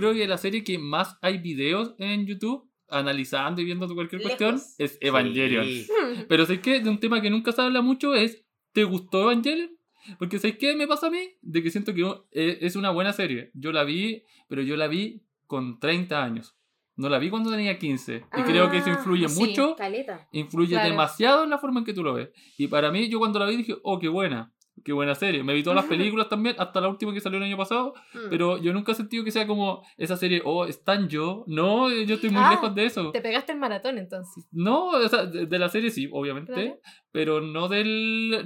creo que la serie que más hay videos en YouTube analizando y viendo cualquier cuestión es Evangelion. Sí. Pero ¿sabes qué? De un tema que nunca se habla mucho es ¿te gustó Evangelion? Porque ¿sabes qué me pasa a mí? De que siento que es una buena serie. Yo la vi, pero yo la vi con 30 años. No la vi cuando tenía 15. Y creo que eso influye mucho. Caleta. Influye demasiado en la forma en que tú lo ves. Y para mí, yo cuando la vi dije, oh, qué buena serie. Me vi todas las películas también, hasta la última que salió el año pasado. Pero yo nunca he sentido que sea como esa serie, oh, es tan yo. No, yo estoy muy lejos de eso. Te pegaste el maratón entonces. No, o sea, de la serie sí, obviamente. Claro. Pero no del.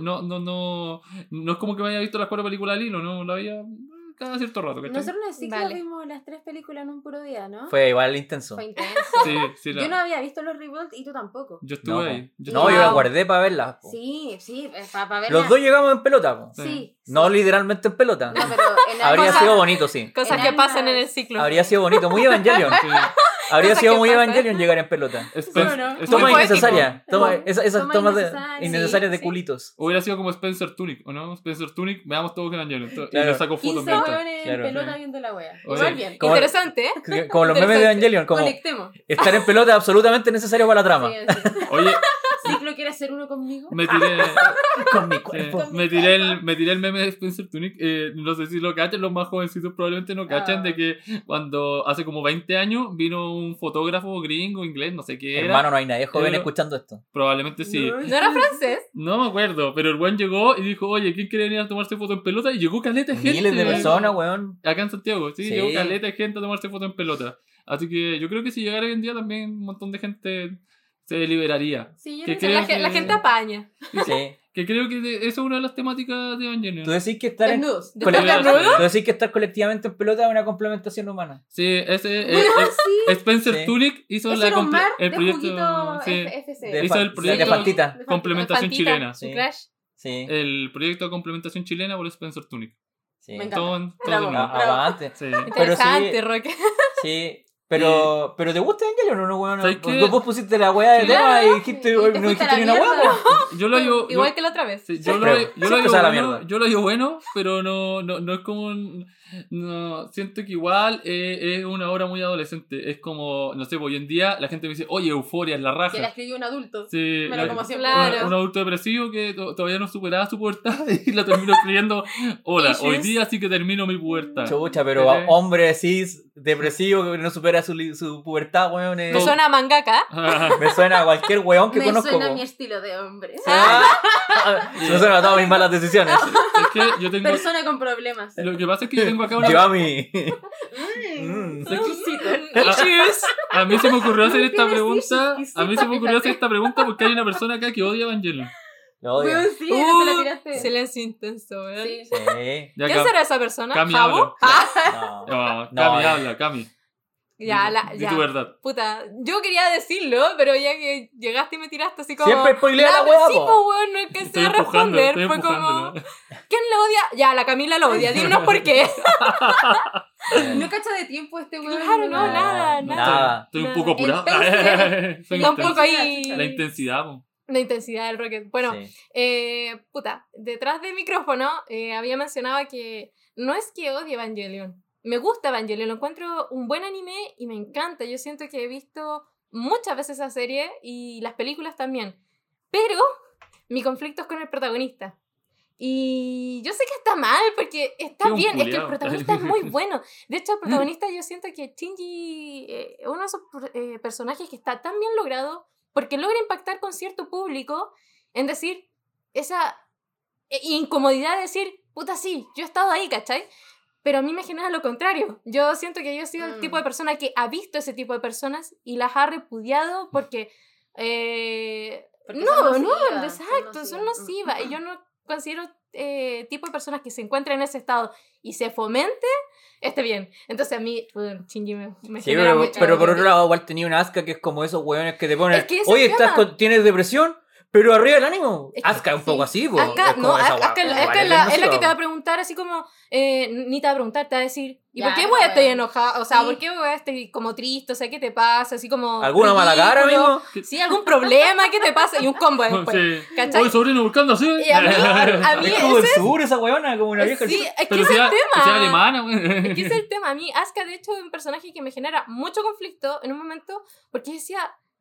No es como que me haya visto las 4 películas al hilo, no la veía cada cierto rato, ¿cachai? Nosotros en el ciclo Vale. vimos las 3 películas en un puro día, ¿no? Fue igual intenso. Fue intenso. Sí, Yo no había visto los Revolt y tú tampoco. Yo estuve No, ahí. no, yo la guardé para verla. Po. Sí, para verla. Los dos llegamos en pelota. Po. Sí. No literalmente en pelota. No, pero en Habría ambas- sido bonito, sí. Cosas En que ambas- pasan en el ciclo. Habría sido bonito. Muy Evangelion. Sí. Habría Cosas sido que muy pasan. Evangelion llegar en pelota. Bueno, Toma Muy innecesaria. poético. Esas Toma tomas innecesaria, innecesarias de sí. culitos. Hubiera sido como Spencer Tunic, ¿o no? Spencer Tunic, veamos todos Evangelion. Y Claro. le saco fotos 15 de esto. hueones en Claro. pelota viendo la wea. Oye, Igual bien. Como- Interesante, ¿eh? Como los memes de Evangelion. Como Conectemos. estar en pelota es absolutamente necesario para la trama. Sí, sí. Oye, ¿Ciclo quiere hacer uno conmigo? me tiré. Con mi Sí, cuerpo. me tiré el meme de Spencer Tunic. No sé si lo cachan, los más jovencitos probablemente no cachan. De que cuando hace como 20 años vino un fotógrafo gringo, inglés, no sé qué era. Hermano, no hay nadie joven Pero- escuchando esto. Probablemente sí. No. ¿No era francés? No me acuerdo, pero el buen llegó y dijo, oye, ¿quién quiere venir a tomarse foto en pelota? Y llegó caleta de gente. Miles de personas, weón. Acá en Santiago, sí, Sí. llegó caleta de gente a tomarse foto en pelota. Así que yo creo que si llegara hoy en día también un montón de gente se liberaría. Sí, yo ¿Qué no sé. crees? La gente apaña. Sí. Que creo que eso es una de las temáticas de Evangelion. Tú decís que estar en... Desnudos. ¿Después Con- desnudo? Tú decís que estar colectivamente en pelota es una complementación humana. Sí, ese Sí. Spencer Sí. Tunic hizo Ese era un mar el de proyecto. juguito Sí, FC. hizo el proyecto de Fantita. complementación Fantita, chilena. su Sí. crush. Sí. El proyecto de complementación chilena por Spencer Tunic. Sí. Me encanta. Todo Bravo. de nuevo. Avante. Sí. Interesante, Roque. Sí. Pero ¿te gusta Evangelion o no, weón? ¿Sabes qué? Vos pusiste la weá de Sí. tema y dijiste, Y te no fuiste dijiste a la ni una weá, mierda. po. Yo lo digo. Igual que la otra vez. Sí, yo Siempre- lo siempre digo se va a la bueno, mierda. yo lo digo bueno, pero no es como no, siento que igual es una obra muy adolescente. Es como, no sé, hoy en día la gente me dice, oye, Euforia es la Que la raja. escribió un adulto. Sí, Pero como siempre. Claro. un adulto depresivo que todavía no superaba su pubertad y la terminó escribiendo, hola, hoy Issues. día sí que termino mi pubertad. Chucha, pero ¿Cachai? hombre cis, depresivo, que no supera su pubertad, weón. Me suena a mangaka. Me suena a cualquier weón que Me conozco. suena po. mi estilo de hombre. Me suena a todas mis malas decisiones. Es que yo tengo. Persona con problemas. Lo que pasa es que yo tengo acá una. Lleva mi. Issues. A mí se me ocurrió hacer esta Tienes pregunta. issues, A mí se me ocurrió hacer fíjate. esta pregunta porque hay una persona acá que odia Evangelion. Lo odio. Weón, sí, no te la tiraste. Silencio intenso, weón. Sí. Sí. Ya, ¿Quién será esa persona? Cami ¿Jabo? habla. No. No, Cami ya. habla, Cami. Ya, Di tu verdad. Puta, yo quería decirlo, pero ya que llegaste y me tiraste así como... Siempre spoilea la "Nah, wea, sí, po". po, weón, no es que Estoy sea empujando, responder. estoy Fue como... empujándolo. ¿Quién lo odia? Ya, la Camila lo odia. Dinos por qué. No cacha de tiempo este weón. Claro, no, nada, No, nada. Estoy un Nada. poco apurado. Entonces, Soy Está un intenso. poco ahí... La intensidad, po. La intensidad del Rocket. Bueno, Sí. puta, detrás del micrófono había mencionado que no es que odie Evangelion. Me gusta Evangelion, lo encuentro un buen anime y me encanta. Yo siento que he visto muchas veces esa serie y las películas también. Pero mi conflicto es con el protagonista. Y yo sé que está mal porque está Sí, un bien, es que el culiao. protagonista es muy bueno. De hecho, el protagonista yo siento que Shinji es uno de esos personajes que está tan bien logrado porque logra impactar con cierto público en decir esa incomodidad de decir, puta sí, yo he estado ahí, ¿cachai? Pero a mí me genera lo contrario. Yo siento que yo he sido el tipo de persona que ha visto ese tipo de personas y las ha repudiado porque... Porque no, son no, nocivas, exacto, son nocivas. Y yo no considero tipo de personas que se encuentran en ese estado y se fomente, esté bien. Entonces a mí, Shinji me Sí, genera mucho... pero por otro lado, igual tenía una asca que es como esos weones que te ponen. Es que ese Oye, es el tema. ¿tienes depresión? Pero arriba el ánimo. Es que Asuka es un poco así, po. Asuka, Es como no, esa Asuka weá, igual es la que te demasiado. va a preguntar así como, ni te va a preguntar, te va a decir, ¿y Ya, por qué no, voy a estar weón. enojada? O sea, Sí. ¿por qué voy a estar como triste? O sea, ¿qué te pasa? Así como ¿Alguna mala cara, ridículo. amigo? Sí, algún problema, ¿qué te pasa? Y un combo después. Sí. ¿Cachai? Oye, sobrino, buscando así. Y a mí Es como el ese sur, esa weona, como una vieja. sí, es que Pero ese es el que sea tema. alemana, güey. Es que ese es el tema. A mí, Asuka, de hecho, es un personaje que me genera mucho conflicto en un momento, porque decía,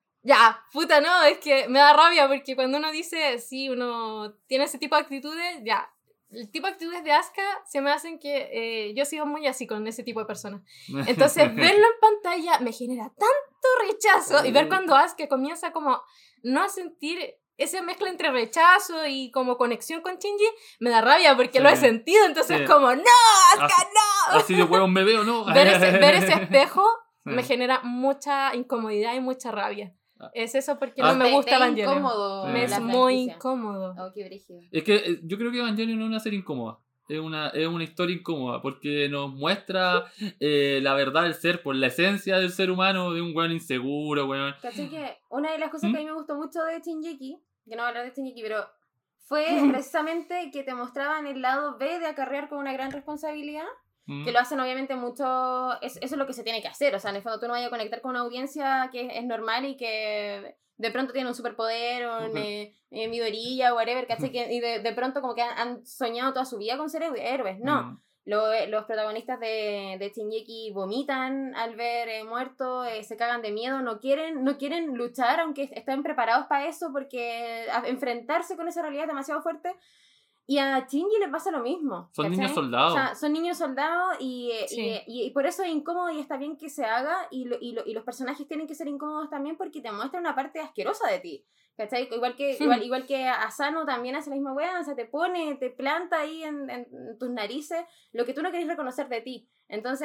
ya, puta, no, es que me da rabia, porque cuando uno dice, sí, uno tiene ese tipo de actitudes, ya, el tipo de actitudes de Asuka se me hacen que yo sigo muy así con ese tipo de personas. Entonces, verlo en pantalla me genera tanto rechazo, y ver cuando Asuka comienza como no a sentir esa mezcla entre rechazo y como conexión con Shinji, me da rabia porque Sí. lo he sentido, entonces Sí. como, no, Asuka, Así- no. Así de huevón me veo, ¿no? Ver ese espejo me Sí. genera mucha incomodidad y mucha rabia. Es eso porque Ah. no me gusta Evangelion. incómodo. Sí. Me es la muy franquicia. incómodo. Oh, qué brígido. Es que yo creo que Evangelion no es una serie incómoda. Es una historia incómoda porque nos muestra la verdad del ser, por la esencia del ser humano, de un weón inseguro, weón. ¿Cachai que una de las cosas ¿Mm? que a mí me gustó mucho de Shingeki, que no voy a hablar de Shingeki, pero fue precisamente que te mostraban el lado B de acarrear con una gran responsabilidad, Mm. que lo hacen obviamente mucho, eso es lo que se tiene que hacer, o sea, en el fondo tú no vayas a conectar con una audiencia que es normal y que de pronto tiene un superpoder o Ujú. Midoriya o whatever, ¿cachai? Y de pronto como que han soñado toda su vida con ser héroes, no. Mm. Los protagonistas de Shingeki vomitan al ver muertos, se cagan de miedo, no quieren luchar, aunque estén preparados para eso, porque enfrentarse con esa realidad es demasiado fuerte. Y a Shinji le pasa lo mismo. Son ¿cachai? niños soldados. O sea, son niños soldados Sí. y por eso es incómodo y está bien que se haga. Y los personajes tienen que ser incómodos también porque te muestran una parte asquerosa de ti. ¿Cachai? Igual que Asano también hace la misma weá, o sea, te planta ahí en tus narices lo que tú no querés reconocer de ti. Entonces,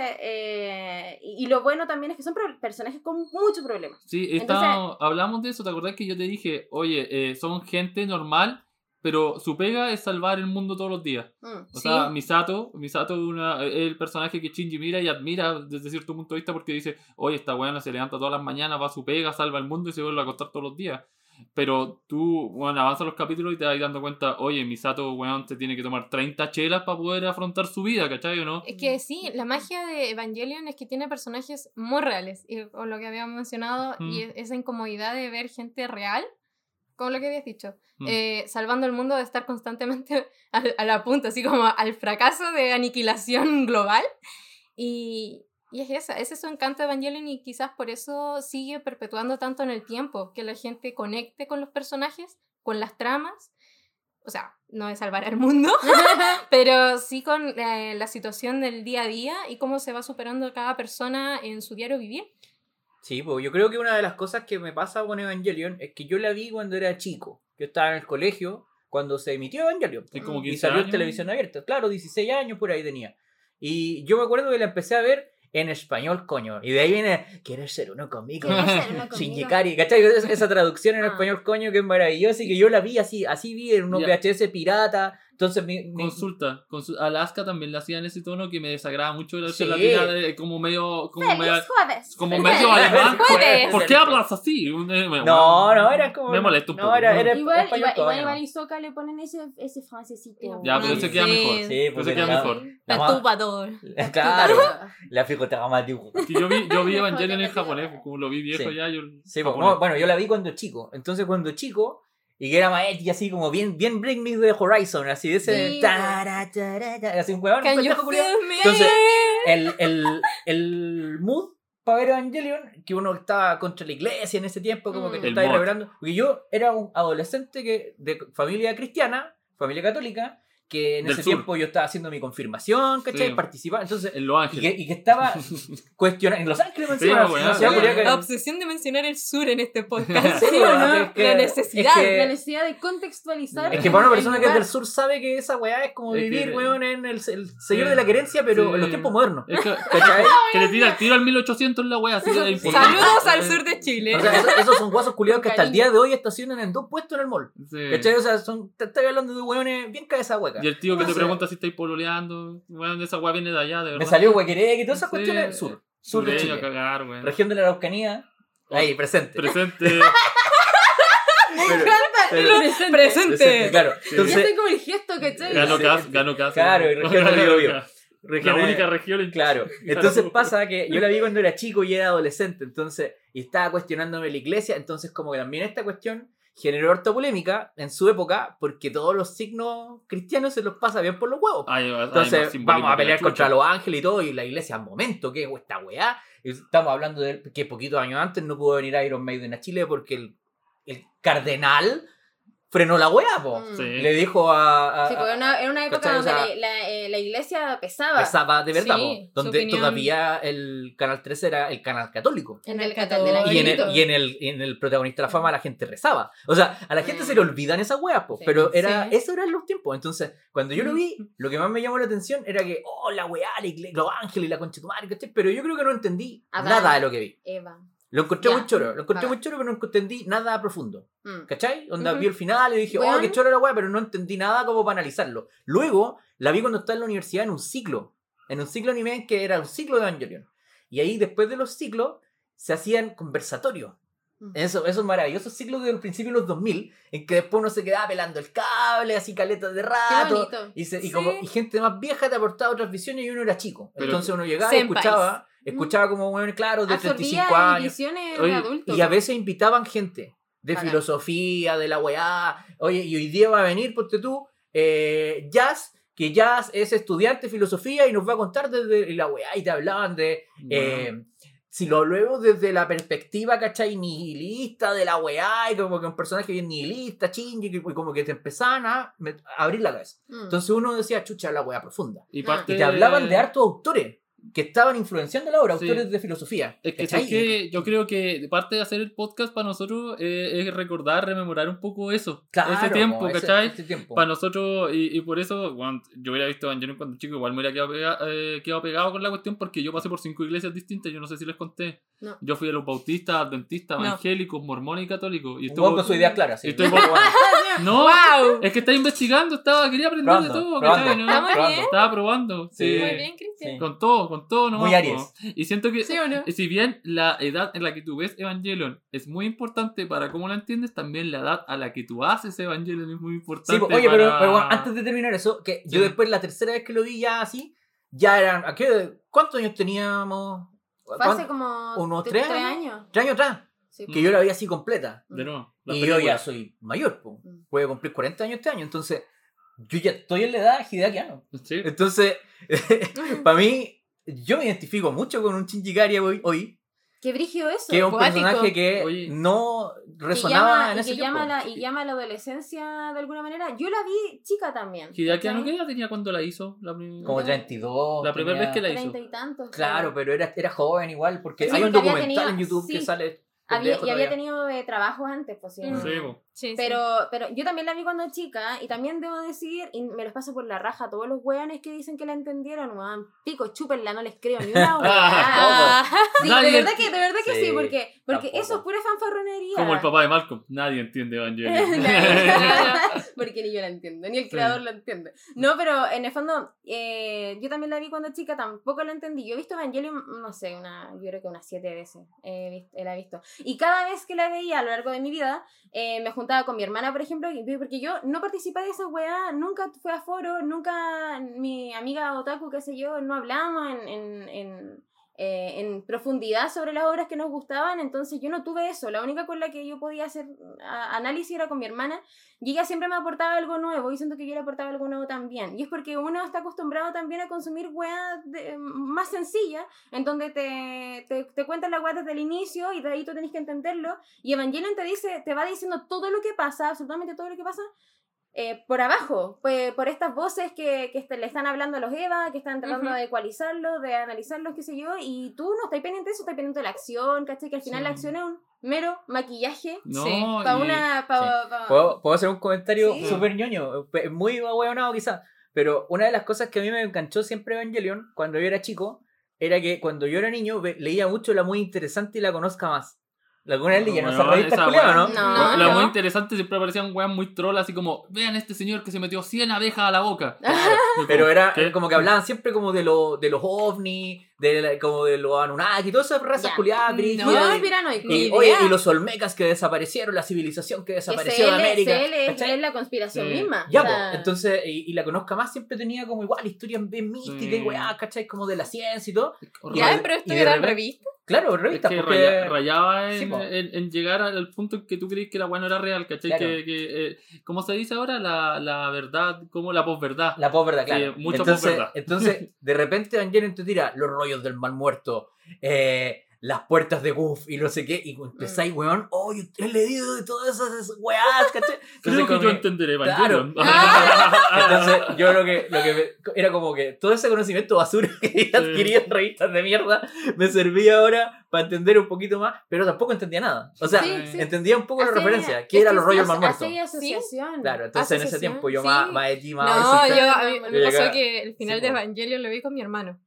y lo bueno también es que son personajes con muchos problemas. Sí, Entonces- hablamos de eso, ¿te acordás que yo te dije, oye, son gente normal, pero su pega es salvar el mundo todos los días? O Sí. sea, Misato es el personaje que Shinji mira y admira desde cierto punto de vista porque dice, oye, esta weona se levanta todas las mañanas, va a su pega, salva el mundo y se vuelve a acostar todos los días. Pero tú, bueno, avanzas los capítulos y te vas dando cuenta, oye, Misato, weón, se tiene que tomar 30 chelas para poder afrontar su vida, ¿cachai o no? Es que sí, la magia de Evangelion es que tiene personajes muy reales, y con lo que habíamos mencionado, y esa incomodidad de ver gente real, como lo que habías dicho, salvando el mundo de estar constantemente a la punta, así como al fracaso de aniquilación global. Y ese es su encanto de Evangelion, y quizás por eso sigue perpetuando tanto en el tiempo, que la gente conecte con los personajes, con las tramas. O sea, no de salvar al mundo, pero sí con la situación del día a día y cómo se va superando cada persona en su diario vivir. Sí, pues yo creo que una de las cosas que me pasa con Evangelion es que yo la vi cuando era chico. Yo estaba en el colegio cuando se emitió Evangelion. Es como Y 15 salió en años. televisión abierta. Claro, 16 años por ahí tenía. Y yo me acuerdo que la empecé a ver en español, coño. Y de ahí viene, ¿quieres ser uno conmigo? ¿Quieres ser uno conmigo? Shinjikari, ¿cachai? Esa traducción en Ah. español, coño, que es maravillosa y que yo la vi así vi en unos Ya. VHS pirata. Entonces Consulta, Alaska también le hacían ese tono que me desagrada mucho la Sí. latina, como medio ¡Feliz jueves! como medio alemán. Jueves. ¿Por qué hablas así? No, era como... Me molesta un no, poco. era Igual español todavía, igual ¿no? Isoka le ponen ese francesito. Ya, pero ese queda mejor. Sí, Ese porque queda la- mejor. la ma- Perturbador. Claro, la fricotagamatico. Que yo vi Evangelion en japonés, como lo vi viejo Sí. ya, yo Sí, pues, japonés. no, bueno, yo la vi cuando chico. Entonces, cuando chico, y que era Maeti, así como bien Bring Me the Horizon, así de ese. Sí. Así un huevón. Can you pendejo culiao. feel me? Entonces, el mood para ver Evangelion, que uno estaba contra la iglesia en ese tiempo, como que te El estaba mod. revelando. Porque yo era un adolescente de familia cristiana, familia católica, que en Del ese sur. tiempo yo estaba haciendo mi confirmación, ¿cachai? Sí. Participaba. Entonces, En Los Ángeles. y que estaba cuestionando. En Los Ángeles, me Sí, encima, weón. una ciudad culiao que- La obsesión de mencionar el sur en este podcast. Sí, ¿Sí o weón, no? es que- La necesidad. es que- La necesidad de contextualizar. Es que para una el persona que es lugar. del sur sabe que esa weá es como Es que- vivir, weón, en el señor de la querencia, pero Sí. en los tiempos modernos. Es que, ¿Cachai? que le tira el tiro al 1800 en la wea, así de importante. Saludos al sur de Chile. O sea, esos son guasos culiados que hasta el día de hoy estacionan en 2 puestos en el mall. Sí. ¿Cachai? O sea, te estoy hablando de weones bien cabeza hueca. Y el tío que te O sea, pregunta si estáis pololeando, bueno, esa weá viene de allá, de verdad. Me salió Huequerec y todas esas Sí. cuestiones sur. Sur de Sureño a Chile. cagar, weón. Región de la Araucanía. Ahí, presente. Presente. Me encanta Pero- Presente. Claro. Ya Entonces, estoy como el gesto, ¿cachai? Ganó Cas. Claro, y región del Biobío. La regiones- única región en Claro. Entonces pasa que yo la vi cuando era chico y era adolescente, entonces, y estaba cuestionándome la iglesia, entonces como que también esta cuestión generó harta polémica en su época porque todos los signos cristianos se los pasa bien por los huevos. Entonces vamos a pelear contra los ángeles y todo, y la iglesia al momento, ¿qué es esta weá? Estamos hablando de que poquitos años antes no pudo venir Iron Maiden a Chile porque el cardenal frenó la weá, po. Mm. Sí. Le dijo a Sí, porque era una época ¿cachai? O donde sea, la iglesia pesaba. pesaba de verdad, Sí, po, su donde opinión. todavía el Canal 13 era el canal católico. En el Católico. de la Y en, Angelito. en el protagonista de la fama la gente rezaba. O sea, a la gente se le olvidan esas weas, po, Sí. pero era, Sí. eso eran los tiempos. Entonces, cuando yo lo vi, lo que más me llamó la atención era que, oh, la wea, los ángeles y la concha de tu madre, ¿cachai? Pero yo creo que no entendí Adán. nada de lo que vi. Eva. Lo encontré Ya. muy choro, lo encontré Bacán. muy choro, pero no entendí nada profundo. Mm. ¿Cachai? Onda, Ujú. vi el final y dije, oh, Weón. qué choro la wea, pero no entendí nada como para analizarlo. Luego, la vi cuando estaba en la universidad en un ciclo anime que era un ciclo de Evangelion. Y ahí, después de los ciclos, se hacían conversatorios. Mm. Esos maravillosos ciclos del principio de los 2000, en que después uno se quedaba pelando el cable, así caletas de Qué rato. bonito. Y Sí. gente más vieja te aportaba otras visiones y uno era chico. Pero- Entonces uno llegaba y Senpais. escuchaba como, bueno, claro, de Absorbía 35 años. visiones Oye, de adultos. Y a veces invitaban gente de Bacán. filosofía, de la weá. Oye, y hoy día va a venir, ponte tú, Jazz, que Jazz es estudiante de filosofía y nos va a contar desde la weá. Y te hablaban de, si lo luego desde la perspectiva, ¿cachai? Nihilista de la weá, y como que un personaje bien nihilista, chingy, y como que te empezaban a abrir la cabeza. Mm. Entonces uno decía, chucha, la weá profunda. Y Y parte te hablaban de hartos autores que estaban influenciando la obra, Sí. autores de filosofía. Es que, ¿cachai? ¿sabes qué? Yo creo que parte de hacer el podcast para nosotros es recordar, rememorar un poco eso. Claro, ese tiempo, po, ¿cachai? ese tiempo. Para nosotros, y por eso, bueno, yo hubiera visto Evangelion cuando chico, igual me hubiera quedado pegado con la cuestión porque yo pasé por 5 iglesias distintas, yo no sé si les conté. No. Yo fui de los bautistas, adventistas, No. evangélicos, mormones y católicos. Y Un weón con su idea clara, sí. y estoy- Bueno, No, ¡Wow! es que estaba investigando, quería aprender de Probando, todo, probando. ¿cachai? ¿no? Estamos bien. Estaba probando. Sí. Muy bien, Cristian. Sí. Con todo nomás. Muy Aries. po. Y siento que ¿Sí o no? si bien la edad en la que tú ves Evangelion es muy importante para cómo la entiendes, también la edad a la que tú haces Evangelion es muy importante. Sí, oye, pero para- bueno, antes de terminar eso, que yo Sí. después la tercera vez que lo vi ya así, ya eran, ¿cuántos años teníamos? Fue hace como ¿Unos 3 3 años. 3 años atrás, Sí. que yo la vi así completa. De nuevo, las Y yo ya películas. soy mayor, po. Mm. Voy a cumplir 40 años este año, entonces yo ya estoy en la edad de Hideaki Anno. Sí. Entonces, para mí, yo me identifico mucho con un Shinji Ikari hoy, Qué brígido eso. que es un Cuático. personaje que Oye. no Que resonaba en y ese que tiempo. llama a la adolescencia de alguna manera. Yo la vi chica también. Hideaki Anno, ¿cachai? ¿qué edad tenía cuando la hizo? Como 32. La primera vez que la hizo. 30 y tantos. Claro, pero era joven igual, porque Sí, hay un porque había documental tenido- en YouTube que sí. sale. Y había todavía. tenido trabajos antes, pues sí. Mm. Sí, po. Sí, sí. Pero yo también la vi cuando chica y también debo decir, y me los paso por la raja, todos los weones que dicen que la entendieron, weón, pico, chúpenla, no les creo ni una weá. Ah, Sí, Nadie de verdad que sí, Sí, porque tampoco. eso es pura fanfarronería. Como el papá de Malcolm. Nadie entiende Evangelion. Porque ni yo la entiendo, ni el creador la entiende. No, pero en el fondo, yo también la vi cuando chica, tampoco la entendí. Yo he visto Evangelion, no sé, yo creo que unas 7 veces la he visto. Y cada vez que la veía a lo largo de mi vida, me juntaba con mi hermana, por ejemplo, porque yo no participé de esa weá, nunca fui a foro, nunca mi amiga otaku, qué sé yo, no hablamos en profundidad sobre las obras que nos gustaban, entonces yo no tuve eso. La única con la que yo podía hacer análisis era con mi hermana, y ella siempre me aportaba algo nuevo, y siento que yo le aportaba algo nuevo también. Y es porque uno está acostumbrado también a consumir weas más sencillas, en donde te cuentan la wea desde el inicio, y de ahí tú tenés que entenderlo, y Evangelion te va diciendo todo lo que pasa, absolutamente todo lo que pasa, por abajo, por estas voces que le están hablando a los Eva, que están tratando Ujú. de ecualizarlos, de analizarlos, qué sé yo, y tú no estás pendiente de eso, estás pendiente de la acción, ¿cachai? Que al final Sí. la acción es un mero maquillaje No, Sí. para y- una... ¿Puedo hacer un comentario Sí. súper ñoño? Muy ahueonado quizás. Pero una de las cosas que a mí me enganchó siempre Evangelion, cuando yo era chico, era que cuando yo era niño leía mucho La Muy Interesante y La Conozca Más. Laguna del Día, no esa Weón, revista esa culiada, weá. ¿no? No. Lo muy interesante siempre aparecían weas muy trolls, así como, vean este señor que se metió 100 abejas a la boca. Pero era ¿Qué? como que hablaban siempre como de los ovnis, como de los Anunnaki, todas esas razas Ya. culiadas, No. brígidas, Muy Ni conspiranoico. idea. oye, y los Olmecas que desaparecieron, la civilización que desapareció de América. ¿cachai? Es la conspiración Sí. misma. Ya, O sea, pues, entonces, y la conozca más siempre tenía como igual historias bien místicas y Sí. weá, ¿cachai? Como de la ciencia y todo. Ya, pero esto y de era repente- revista. Claro, Es revistas, que porque... rayaba Sí, en, po. en llegar al punto en que tú crees que la weá no era real, ¿cachai? Claro. ¿Cómo se dice ahora? La verdad, como la posverdad. La posverdad, claro. Sí, mucha entonces, posverdad. entonces, de repente Evangelion te tira los rollos del mal muerto, las puertas de Goof y no sé qué, y empezáis, weón, oh, yo he leído de todas esas weás, ¿cachai? Creo que como yo entenderé, Claro. Evangelion. Entonces, yo lo que era como que todo ese conocimiento basura que había adquirido en revistas de mierda me servía ahora para entender un poquito más, pero tampoco entendía nada. O sea, Sí, sí. entendía un poco la Hacía- referencia, que eran los rollos mal muertos. Hacía asociación. Claro, entonces en ese Asociación, tiempo yo sí. más edgy, más No, horizontal. a mí me Yo pasó llegaba- que el final Sí, de po. Evangelion lo vi con mi hermano.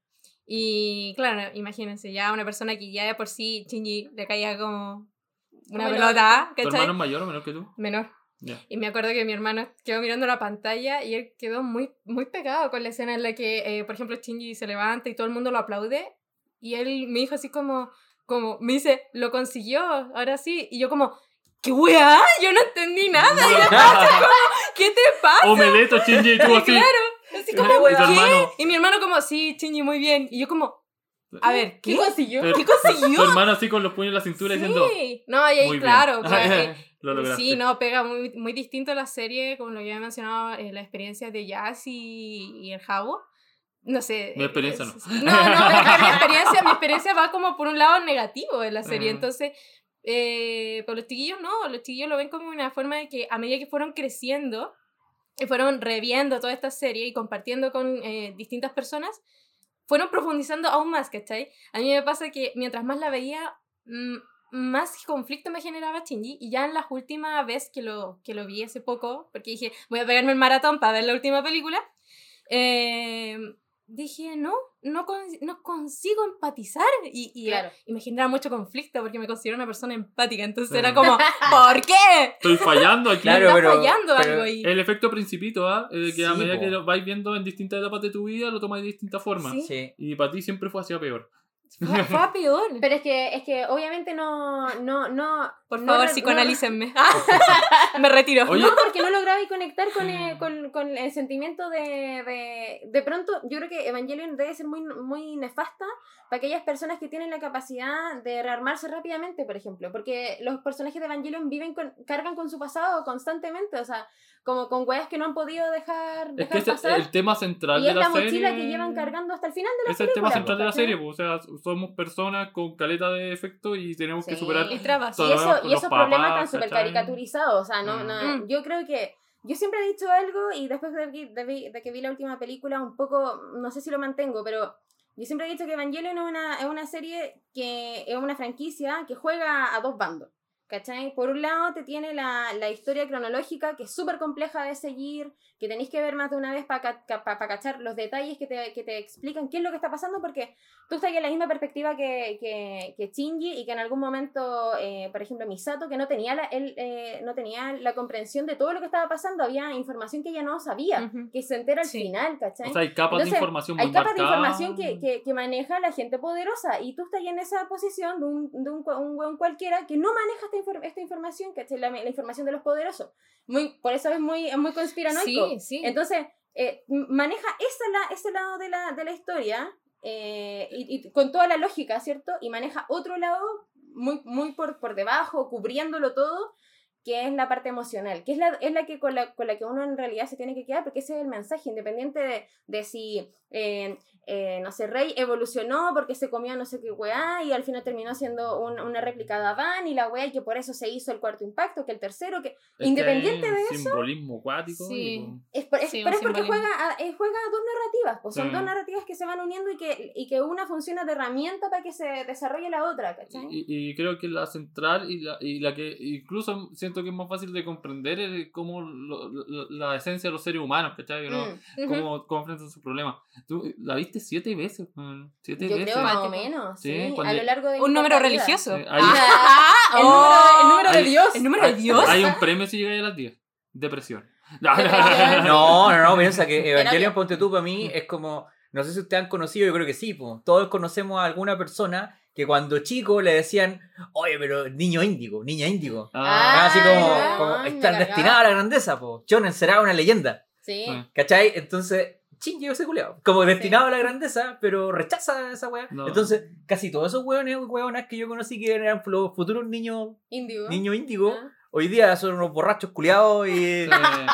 Y claro, imagínense, ya una persona que ya de por sí Shinji le caía como una Como pelota, ¿Tu ¿cachai? hermano es mayor o menor que tú? Menor. Ya. Y me acuerdo que mi hermano quedó mirando la pantalla y él quedó muy, muy pegado con la escena en la que, por ejemplo, Shinji se levanta y todo el mundo lo aplaude. Y él me dijo así como me dice, lo consiguió, ahora sí. Y yo como, ¿qué weá? Yo no entendí nada. ¿Qué te pasa? Omelette, Shinji, y tú así. Claro. Así Y como, tu ¿qué? hermano. Y mi hermano como, sí, Shinji, muy bien. Y yo como, a ver, ¿qué? consiguió? Tu- ¿Qué consiguió? Tu hermano así con los puños en la cintura diciendo, Sí. No, y ahí, muy bien. claro. pues, Lo lograste. sí, no, pega muy, muy distinto la serie, como lo que había mencionado, la experiencia de Jazz y el Jabo. No sé. Mi experiencia no. No, es que mi experiencia va como por un lado negativo de la serie. Entonces, pero los chiquillos no, los chiquillos lo ven como una forma de que a medida que fueron creciendo y fueron reviendo toda esta serie y compartiendo con distintas personas, fueron profundizando aún más, ¿cachai? A mí me pasa que mientras más la veía, más conflicto me generaba Shinji, y ya en las últimas veces que lo vi hace poco, porque dije, voy a pegarme el maratón para ver la última película, dije, no consigo empatizar, Claro. y me genera mucho conflicto porque me considero una persona empática, entonces Sí. era como, ¿por qué? Estoy fallando aquí. Claro, Está pero- fallando pero algo ahí. El efecto principito, ¿ah? Que a Sí, medida po. que lo vais viendo en distintas etapas de tu vida, lo tomas de distintas formas. Sí. Sí. Y para ti siempre fue hacia peor. Fue a peor. Pero es que obviamente no. Por no favor, re- psicoanalícenme. Me retiro. Oye, No, porque no lograba conectar con el sentimiento de pronto, yo creo que Evangelion debe ser muy, muy nefasta para aquellas personas que tienen la capacidad de rearmarse rápidamente, por ejemplo, porque los personajes de Evangelion cargan con su pasado constantemente, o sea, como con weas que no han podido dejar es que ese es pasar, el tema central y de es la la serie. mochila que llevan cargando hasta el final de la Es el tema película, central de la ¿cachai? serie, pues, o sea, somos personas con caleta de defectos y tenemos que Sí. superar. Y trabas. todo. Y Problemas con y los esos problemas papás, están súper ¿cachai? caricaturizados. O sea, Mm. yo creo que. Yo siempre he dicho algo y después de que vi la última película, un poco. No sé si lo mantengo, pero. Yo siempre he dicho que Evangelion es una serie que es una franquicia que juega a dos bandos. ¿Cachai? Por un lado te tiene la historia cronológica, que es súper compleja de seguir, que tenéis que ver más de una vez para cachar los detalles que te explican qué es lo que está pasando, porque tú estás en la misma perspectiva que Shinji, y que en algún momento, por ejemplo, Misato, que no tenía no tenía la comprensión de todo lo que estaba pasando, había información que ella no sabía, Ujú. que se entera al Sí. final, ¿cachai? O sea, hay capas Entonces, de información muy Hay capas de marcadas. información que maneja la gente poderosa, y tú estás en esa posición de un hueón cualquiera que no maneja esta información, ¿cachai? La información de los poderosos. Por eso es muy conspiranoico. Sí, sí. Entonces, maneja ese lado de la historia, y con toda la lógica, ¿cierto? Y maneja otro lado muy por debajo, cubriéndolo todo, que es la parte emocional, que es la que con la que uno en realidad se tiene que quedar, porque ese es el mensaje, independiente de si, no sé, Rey evolucionó porque se comió no sé qué weá, y al final terminó siendo una réplica de Adán, y la weá, y que por eso se hizo el cuarto impacto, que el tercero, que Es independiente que hay de un simbolismo acuático. Sí. pero Sí, es un porque simbolismo. juega a dos narrativas, pues son Sí. dos narrativas que se van uniendo y que una funciona de herramienta para que se desarrolle la otra, ¿cachai? Y creo que la central y la que incluso siento siento que es más fácil de comprender cómo la esencia de los seres humanos, ¿cachai? ¿No? Cómo enfrentan sus problemas. Tú la viste 7 veces, man. 7 Yo veces. creo más o menos, Sí, sí, cuando- a lo largo de Un mi número corta vida. religioso. Hay- El número de Hay- Dios. El número de Dios. Hay un premio si llegáis a las 10. Depresión. Depresión. No, piensa que Terapia. Evangelion, ponte tú, para mí es como, no sé si ustedes han conocido, yo creo que sí, po. Todos conocemos a alguna persona que cuando chico le decían, oye, pero niño índigo, niña índigo. Ah, Así ya, como me están cagaba. destinados a la grandeza, po. Shonen será una leyenda, Sí. ¿cachai? Entonces, Shinji ese culiao, como destinado a la grandeza, pero rechaza esa weá. No. Entonces, casi todos esos hueonas que yo conocí que eran los futuros niños Índigo. índigo, Ah. hoy día son unos borrachos culiados y Sí.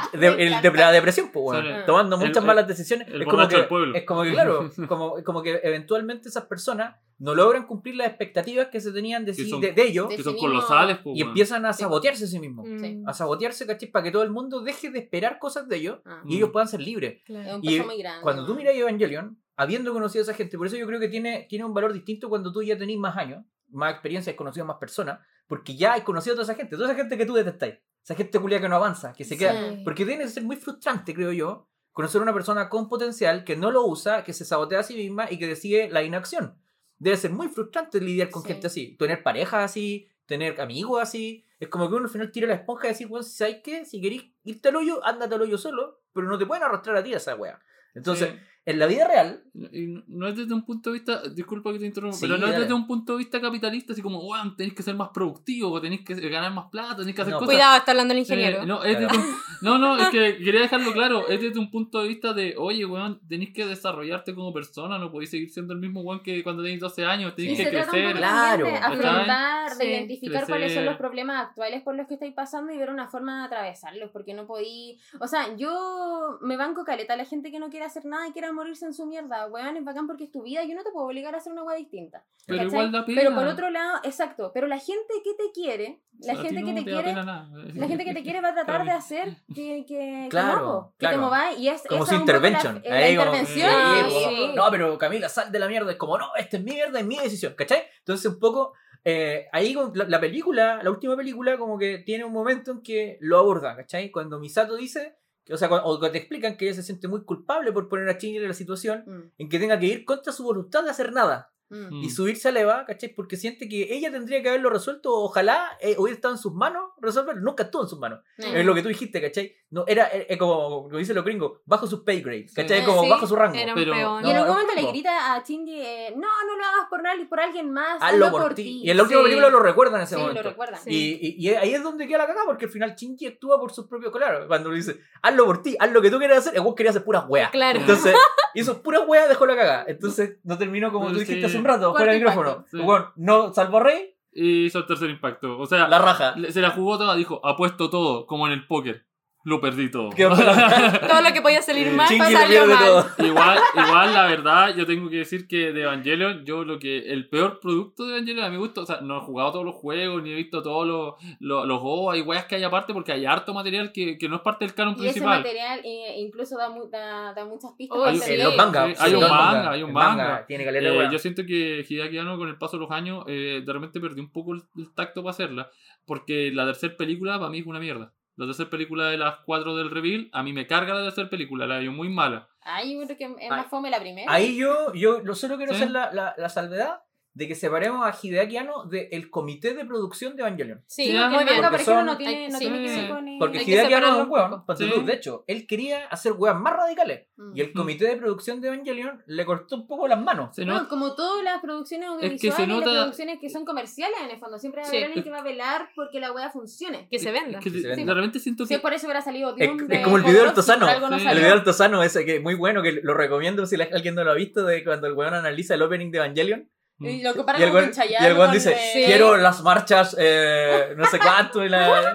de la depresión, pues, weón. Sí. Tomando El- muchas el- malas decisiones. el Es como, borracho que, del pueblo. es como que, claro, como que eventualmente esas personas no logran cumplir las expectativas que se tenían de, Que son- de ellos Que de son sí colosales, pues, y weón. empiezan a Sí. sabotearse a sí mismos. Sí. A sabotearse, ¿cachai? Para que todo el mundo deje de esperar cosas de ellos Ah. y ellos puedan ser libres. Es un Y peso muy grande. cuando tú ¿no? miras Evangelion, habiendo conocido a esa gente, por eso yo creo que tiene un valor distinto cuando tú ya tenés más años, más experiencia, has conocido a más personas, porque ya has conocido a toda esa gente que tú detestáis, esa gente culia que no avanza, que se queda. Sí. Porque tiene que ser muy frustrante, creo yo, conocer a una persona con potencial que no lo usa, que se sabotea a sí misma y que decide la inacción. Debe ser muy frustrante lidiar con Sí. gente así, tener parejas así, tener amigos así. Es como que uno al final tira la esponja y decir, bueno, ¿sabes qué? Si querés irte al hoyo, ándate al hoyo solo, pero no te pueden arrastrar a ti a esa wea. Entonces, Sí. en la vida real, Y no es desde un punto de vista, disculpa que te interrumpa, Sí, pero no es dale. desde un punto de vista capitalista, así como, weón, tenéis que ser más productivo, tenéis que ganar más plata, tenéis que hacer No, cosas. Cuidado, está hablando el ingeniero. No, es desde es que quería dejarlo claro, es desde un punto de vista de, oye, weón, tenéis que desarrollarte como persona, no podéis seguir siendo el mismo weón que cuando tenéis 12 años, Y tenéis se que trata un crecer. poco Claro, también de ¿cachai? afrontar, de Sí. identificar cuáles son Crecer. los problemas actuales por los que estáis pasando y ver una forma de atravesarlos, porque no podí... O sea, yo me banco caleta a la gente que no quiere hacer nada y quiera morirse en su mierda, weón, es bacán porque es tu vida, yo no te puedo obligar a hacer una weá distinta. Pero ¿cachai? igual da pena. Pero por otro lado, exacto, pero la gente que te quiere, la A ti gente no que te da quiere... pena nada. La gente que te quiere va a tratar Claro. de hacer que Claro, no, po, que claro. te mováis y es como esa su un poco intervention. la Ahí como- intervención. Sí, como, sí. no, pero Camila, sal de la mierda. Es como, no, esta es mi mierda, es mi decisión, ¿cachai? Entonces, un poco, ahí con la película, la última película, como que tiene un momento en que lo aborda, ¿cachai? Cuando Misato dice, o sea, o que te explican que ella se siente muy culpable por poner a Shinji en la situación Mm, en que tenga que ir contra su voluntad de hacer nada. mm. Y subirse a la EVA, ¿cachai? Porque siente que ella tendría que haberlo resuelto. Ojalá hubiera estado en sus manos resolverlo. Nunca estuvo en sus manos. Mm. Es lo que tú dijiste, ¿cachai? No, era como dicen los gringos, bajo sus pay grades, ¿cachai? Sí. Como Sí, bajo su rango. era un Pero- peón. Y en No, algún es momento le como- grita a Shinji, no lo hagas por alguien más, Hazlo por ti. Y en la última Sí. película lo recuerdan en ese Sí, momento. lo recuerdan. Sí. Y ahí es donde queda la cagada, porque al final Shinji actúa por sus propios. Claro, cuando le dice, hazlo por ti, haz lo que tú quieras hacer, el weón quería hacer puras weas. Claro. Entonces, hizo puras weas, dejó la cagada. Entonces, no terminó como Pero tú dijiste sí. hace un rato, Cuarto fuera del impacto. micrófono. Sí. Bueno, no salvó a Rey, Y hizo el tercer impacto. O sea, la raja. se la jugó toda, dijo, apuesto todo, como en el póker. Lo perdí todo. Quedó con la- Todo lo que podía salir mal Shinji lo salió pierde mal. todo. Igual, la verdad, yo tengo que decir que de Evangelion, el peor producto de Evangelion a mi gusto, o sea, no he jugado todos los juegos, ni he visto todos los OVA y weas que hay aparte, porque hay harto material que no es parte del canon Y ese principal. material incluso da muchas pistas. Oh, para sí. entender. En los mangas. Sí, hay un los manga, hay un el manga. Tiene caleta de wea. Yo siento que Hideaki Anno con el paso de los años de repente perdió un poco el tacto para hacerla, porque la tercera película para mí es una mierda. La tercera película de las 4 del reveal, a mí me carga la tercera película, la veo muy mala. Ay, yo creo que es Ay. más fome la primera. Ahí yo solo quiero ¿Sí? hacer la salvedad de que separemos a Hideaki Anno del comité de producción de Evangelion. Sí, Sí, El muy manga, bien. por Porque ejemplo, son- no tiene, no sí. tiene que ver con Porque Hay que Hideaki Anno es separarlo un un weón, poco. ponte Sí. tú, de hecho, él quería hacer weas más radicales. Mm. Y el comité de producción de Evangelion le cortó un poco las manos. Se Bueno, nota- como todas las producciones que se audiovisuales, nota- las producciones que son comerciales en el fondo, siempre va a Sí. haber alguien que va a velar porque la wea funcione. Que se venda. que se de venda. repente siento Si que es por eso hubiera salido Es, Dune es de como el video del Jodorowsky, Tosano. por algo no Sí. El salió. video del Tosano ese que es muy bueno, que lo recomiendo si alguien no lo ha visto, de cuando el weón analiza el opening de Evangelion. Y lo comparan Y el con weón Chayanne. y el weón con, dice, Sí. quiero las marchas, no sé cuánto, y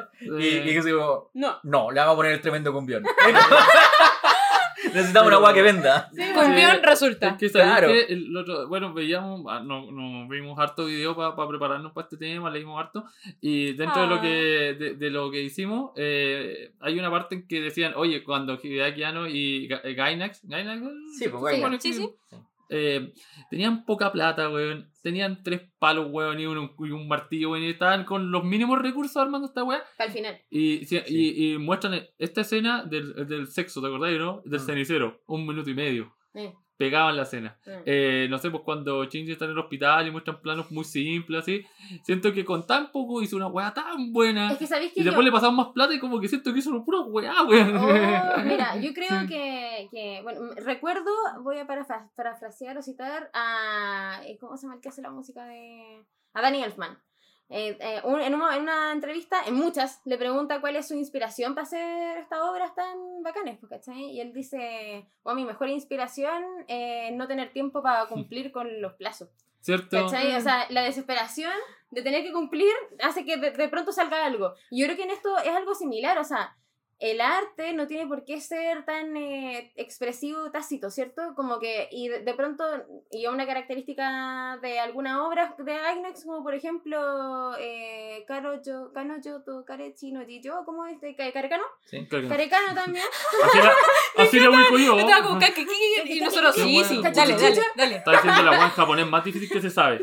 eh, que digo, No. no, le vamos a poner el tremendo cumbión. Necesitamos una agua que venda. Sí, Cumbión es resulta. que sabéis Claro. que bueno, veíamos, no vimos harto video para prepararnos para este tema, leímos harto, y dentro de lo que de lo que hicimos, hay una parte en que decían, oye, cuando Hideaki Anno y Gainax, Sí, pues Sí, bueno. sí, sí. tenían poca plata, weón. Tenían 3 palos, weón, y un martillo, weón. Y estaban con los mínimos recursos armando esta weá. Para el final. Y muestran esta escena del sexo, ¿te acordás, no? Del cenicero. 1 minuto y medio. Pegaban la escena. No sé, pues cuando Shinji está en el hospital y muestran planos muy simples, así. Siento que con tan poco hizo una weá tan buena. Es que sabéis que Y después le pasamos más plata y como que siento que hizo una pura weá, weón. Mira, yo creo que bueno, recuerdo, voy a parafrasear o citar a, ¿cómo se llama el que hace la música de? A Danny Elfman. En una entrevista, en muchas, le pregunta cuál es su inspiración para hacer estas obras tan bacanes, ¿cachai? Y él dice, mi mejor inspiración es no tener tiempo para cumplir con los plazos. ¿Cierto? ¿Cachai? O sea, la desesperación de tener que cumplir hace que de pronto salga algo. Y yo creo que en esto es algo similar, o sea, el arte no tiene por qué ser tan expresivo, tácito, ¿cierto? Como que, y de pronto, y una característica de alguna obra de Gainax, como por ejemplo, Kanojo to Karechi no Jijo, ¿cómo es? ¿Karekano? Sí, claro. Karekano también. Así la ubico yo. Estaba con Kakeki y nosotros, sí. Dale. Está diciendo la weá en japonés más difícil que se sabe.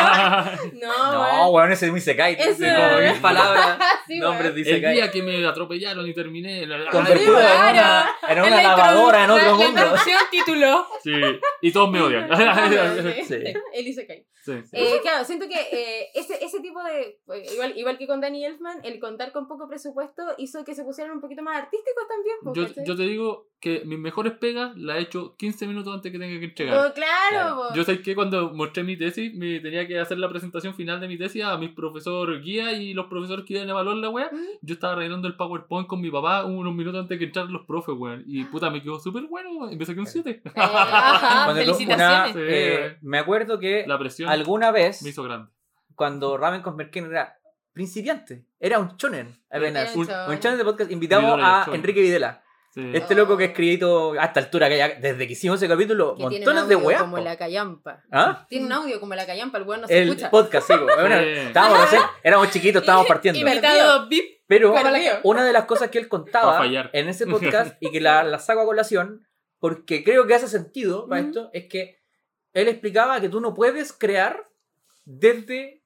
No, weón, ese es muy Isekai. Eso. Como 10 palabras, Sí, nombres de El Isekai. día que me atropellaron y terminé. Convertido claro. en una lavadora en otro La mundo. introducción tituló. Sí, y todos me odian. Sí. El Isekai. Sí. Claro, siento que ese tipo de... Igual que con Danny Elfman, el contar con poco presupuesto hizo que se pusieran un poquito más artísticos también. Yo te digo que mis mejores pegas las he hecho 15 minutos antes que tenga que entregar. Claro. Yo sé que cuando mostré mi tesis, me tenía que hacer la presentación final de mi tesis a mis profesores guía y los profesores que iban a evaluar la wea. Yo estaba arreglando el PowerPoint con mi papá unos minutos antes de que entraran los profes, weón. Y puta, me quedó súper bueno y me saqué un 7. Ajá, Cuando felicitaciones. me acuerdo que La presión alguna vez, me hizo grande. cuando Ramen con Merken era principiante, era un shonen apenas. Era un Un shonen de podcast. Invitamos Videla, a shonen. Enrique Videla. Sí. Este loco que ha escrito a esta altura, que ya, desde que hicimos ese capítulo, Que tiene un montones de audio weas. como po. la callampa. ¿Ah? Tiene un audio como la callampa, el weón no se El escucha. podcast, sí. Bueno, estábamos, no sé, éramos chiquitos, estábamos partiendo. Invitado VIP. Pero Perdido. una de las cosas que él Va a contaba fallar. en ese podcast y que la saco a colación, porque creo que hace sentido para esto, es que él explicaba que tú no puedes crear desde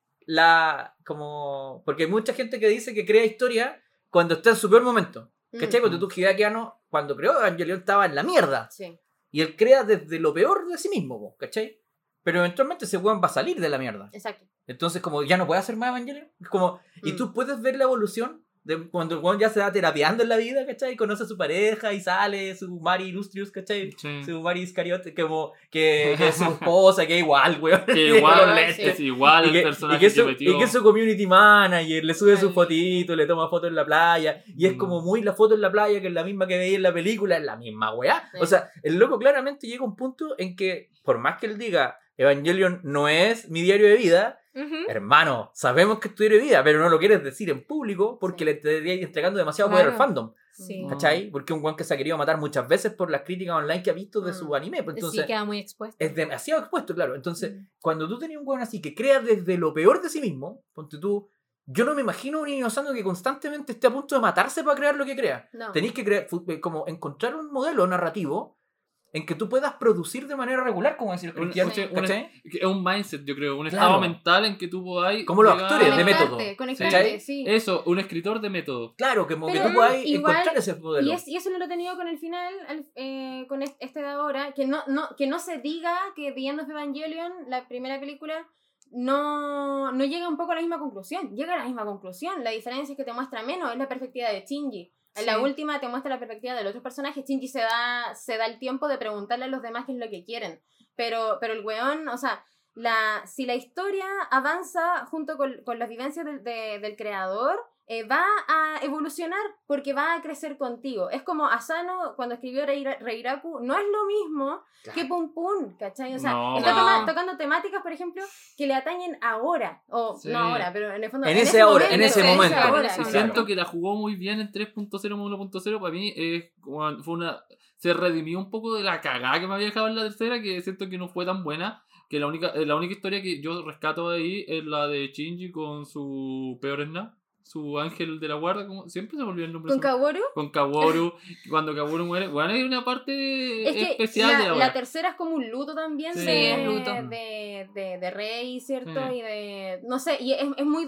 porque hay mucha gente que dice que crea historia cuando está en su peor momento. ¿Cachai? Porque tú, Hideaki Anno, cuando creó Evangelion, estaba en la mierda. Sí. Y él crea desde lo peor de sí mismo, po, ¿cachai? Pero eventualmente ese weón va a salir de la mierda. Exacto. Entonces, como ya no puede hacer más Evangelion. Es como, y tú puedes ver la evolución de cuando el weón ya se va terapiando en la vida, ¿cachai? Conoce a su pareja y sale su Mari Illustrious, ¿cachai? Sí. Su Mari Iscariote, como que es su esposa, que es igual, weón. Que igual, Los es igual Y el que, personaje y que que metió. es su community manager, le sube sus Ay. fotitos, le toma fotos en la playa, y es como muy la foto en la playa, que es la misma que veía en la película, es la misma weá. Sí. O sea, el loco claramente llega a un punto en que, por más que él diga, Evangelion no es mi diario de vida, hermano, sabemos que es tu diario de vida, pero no lo quieres decir en público porque Sí. le estarías entregando demasiado Claro. poder al fandom. Sí. ¿Cachai? Porque es un weón que se ha querido matar muchas veces por las críticas online que ha visto de su anime. Pues entonces, Sí, queda muy expuesto. es demasiado expuesto, claro. Entonces, cuando tú tenías un weón así que crea desde lo peor de sí mismo, ponte tú, yo no me imagino un niño sano que constantemente esté a punto de matarse para crear lo que crea. No. Tenéis que crear, como encontrar un modelo narrativo en que tú puedas producir de manera regular, como decir el cristiano, ¿cachai? Es un mindset, yo creo, un Claro. estado mental en que tú podáis... Como los llegar- actores de método. Conectarte, ¿cachai? sí. Eso, un escritor de método. Claro, que como que Pero tú puedas igual- encontrar ese modelo. Y eso no lo he tenido con el final, con este de ahora, que no se diga que The End of Evangelion, la primera película, no llega un poco a la misma conclusión. Llega a la misma conclusión. La diferencia es que te muestra menos, es la perspectiva de Shinji. En la Sí. última te muestra la perspectiva del otro personaje. Shinji se da el tiempo de preguntarle a los demás qué es lo que quieren. Pero el weón, o sea, si la historia avanza junto con las vivencias del creador, va a evolucionar porque va a crecer contigo. Es como Asano cuando escribió Reiraku, no es lo mismo que Pum Pum, ¿cachai? O sea, No, está no. tocando temáticas, por ejemplo, que le atañen ahora, o Sí. no ahora, pero en el fondo En ese ahora, en ese momento. ahora, Sí, Y Claro. siento que la jugó muy bien en 3.0 1.0. Para mí se redimió un poco de la cagada que me había dejado en la tercera, que siento que no fue tan buena. Que la única historia que yo rescato de ahí es la de Shinji con su peor snap. su ángel de la guarda, como siempre se me olvidó el nombre. ¿Con Kaworu? Con Kaworu, cuando Kaworu muere. Bueno, hay una parte Es que especial de la la wea. tercera es como un luto también Sí, de, es luto. de Rey, ¿cierto? Sí. Y de, no sé, y es muy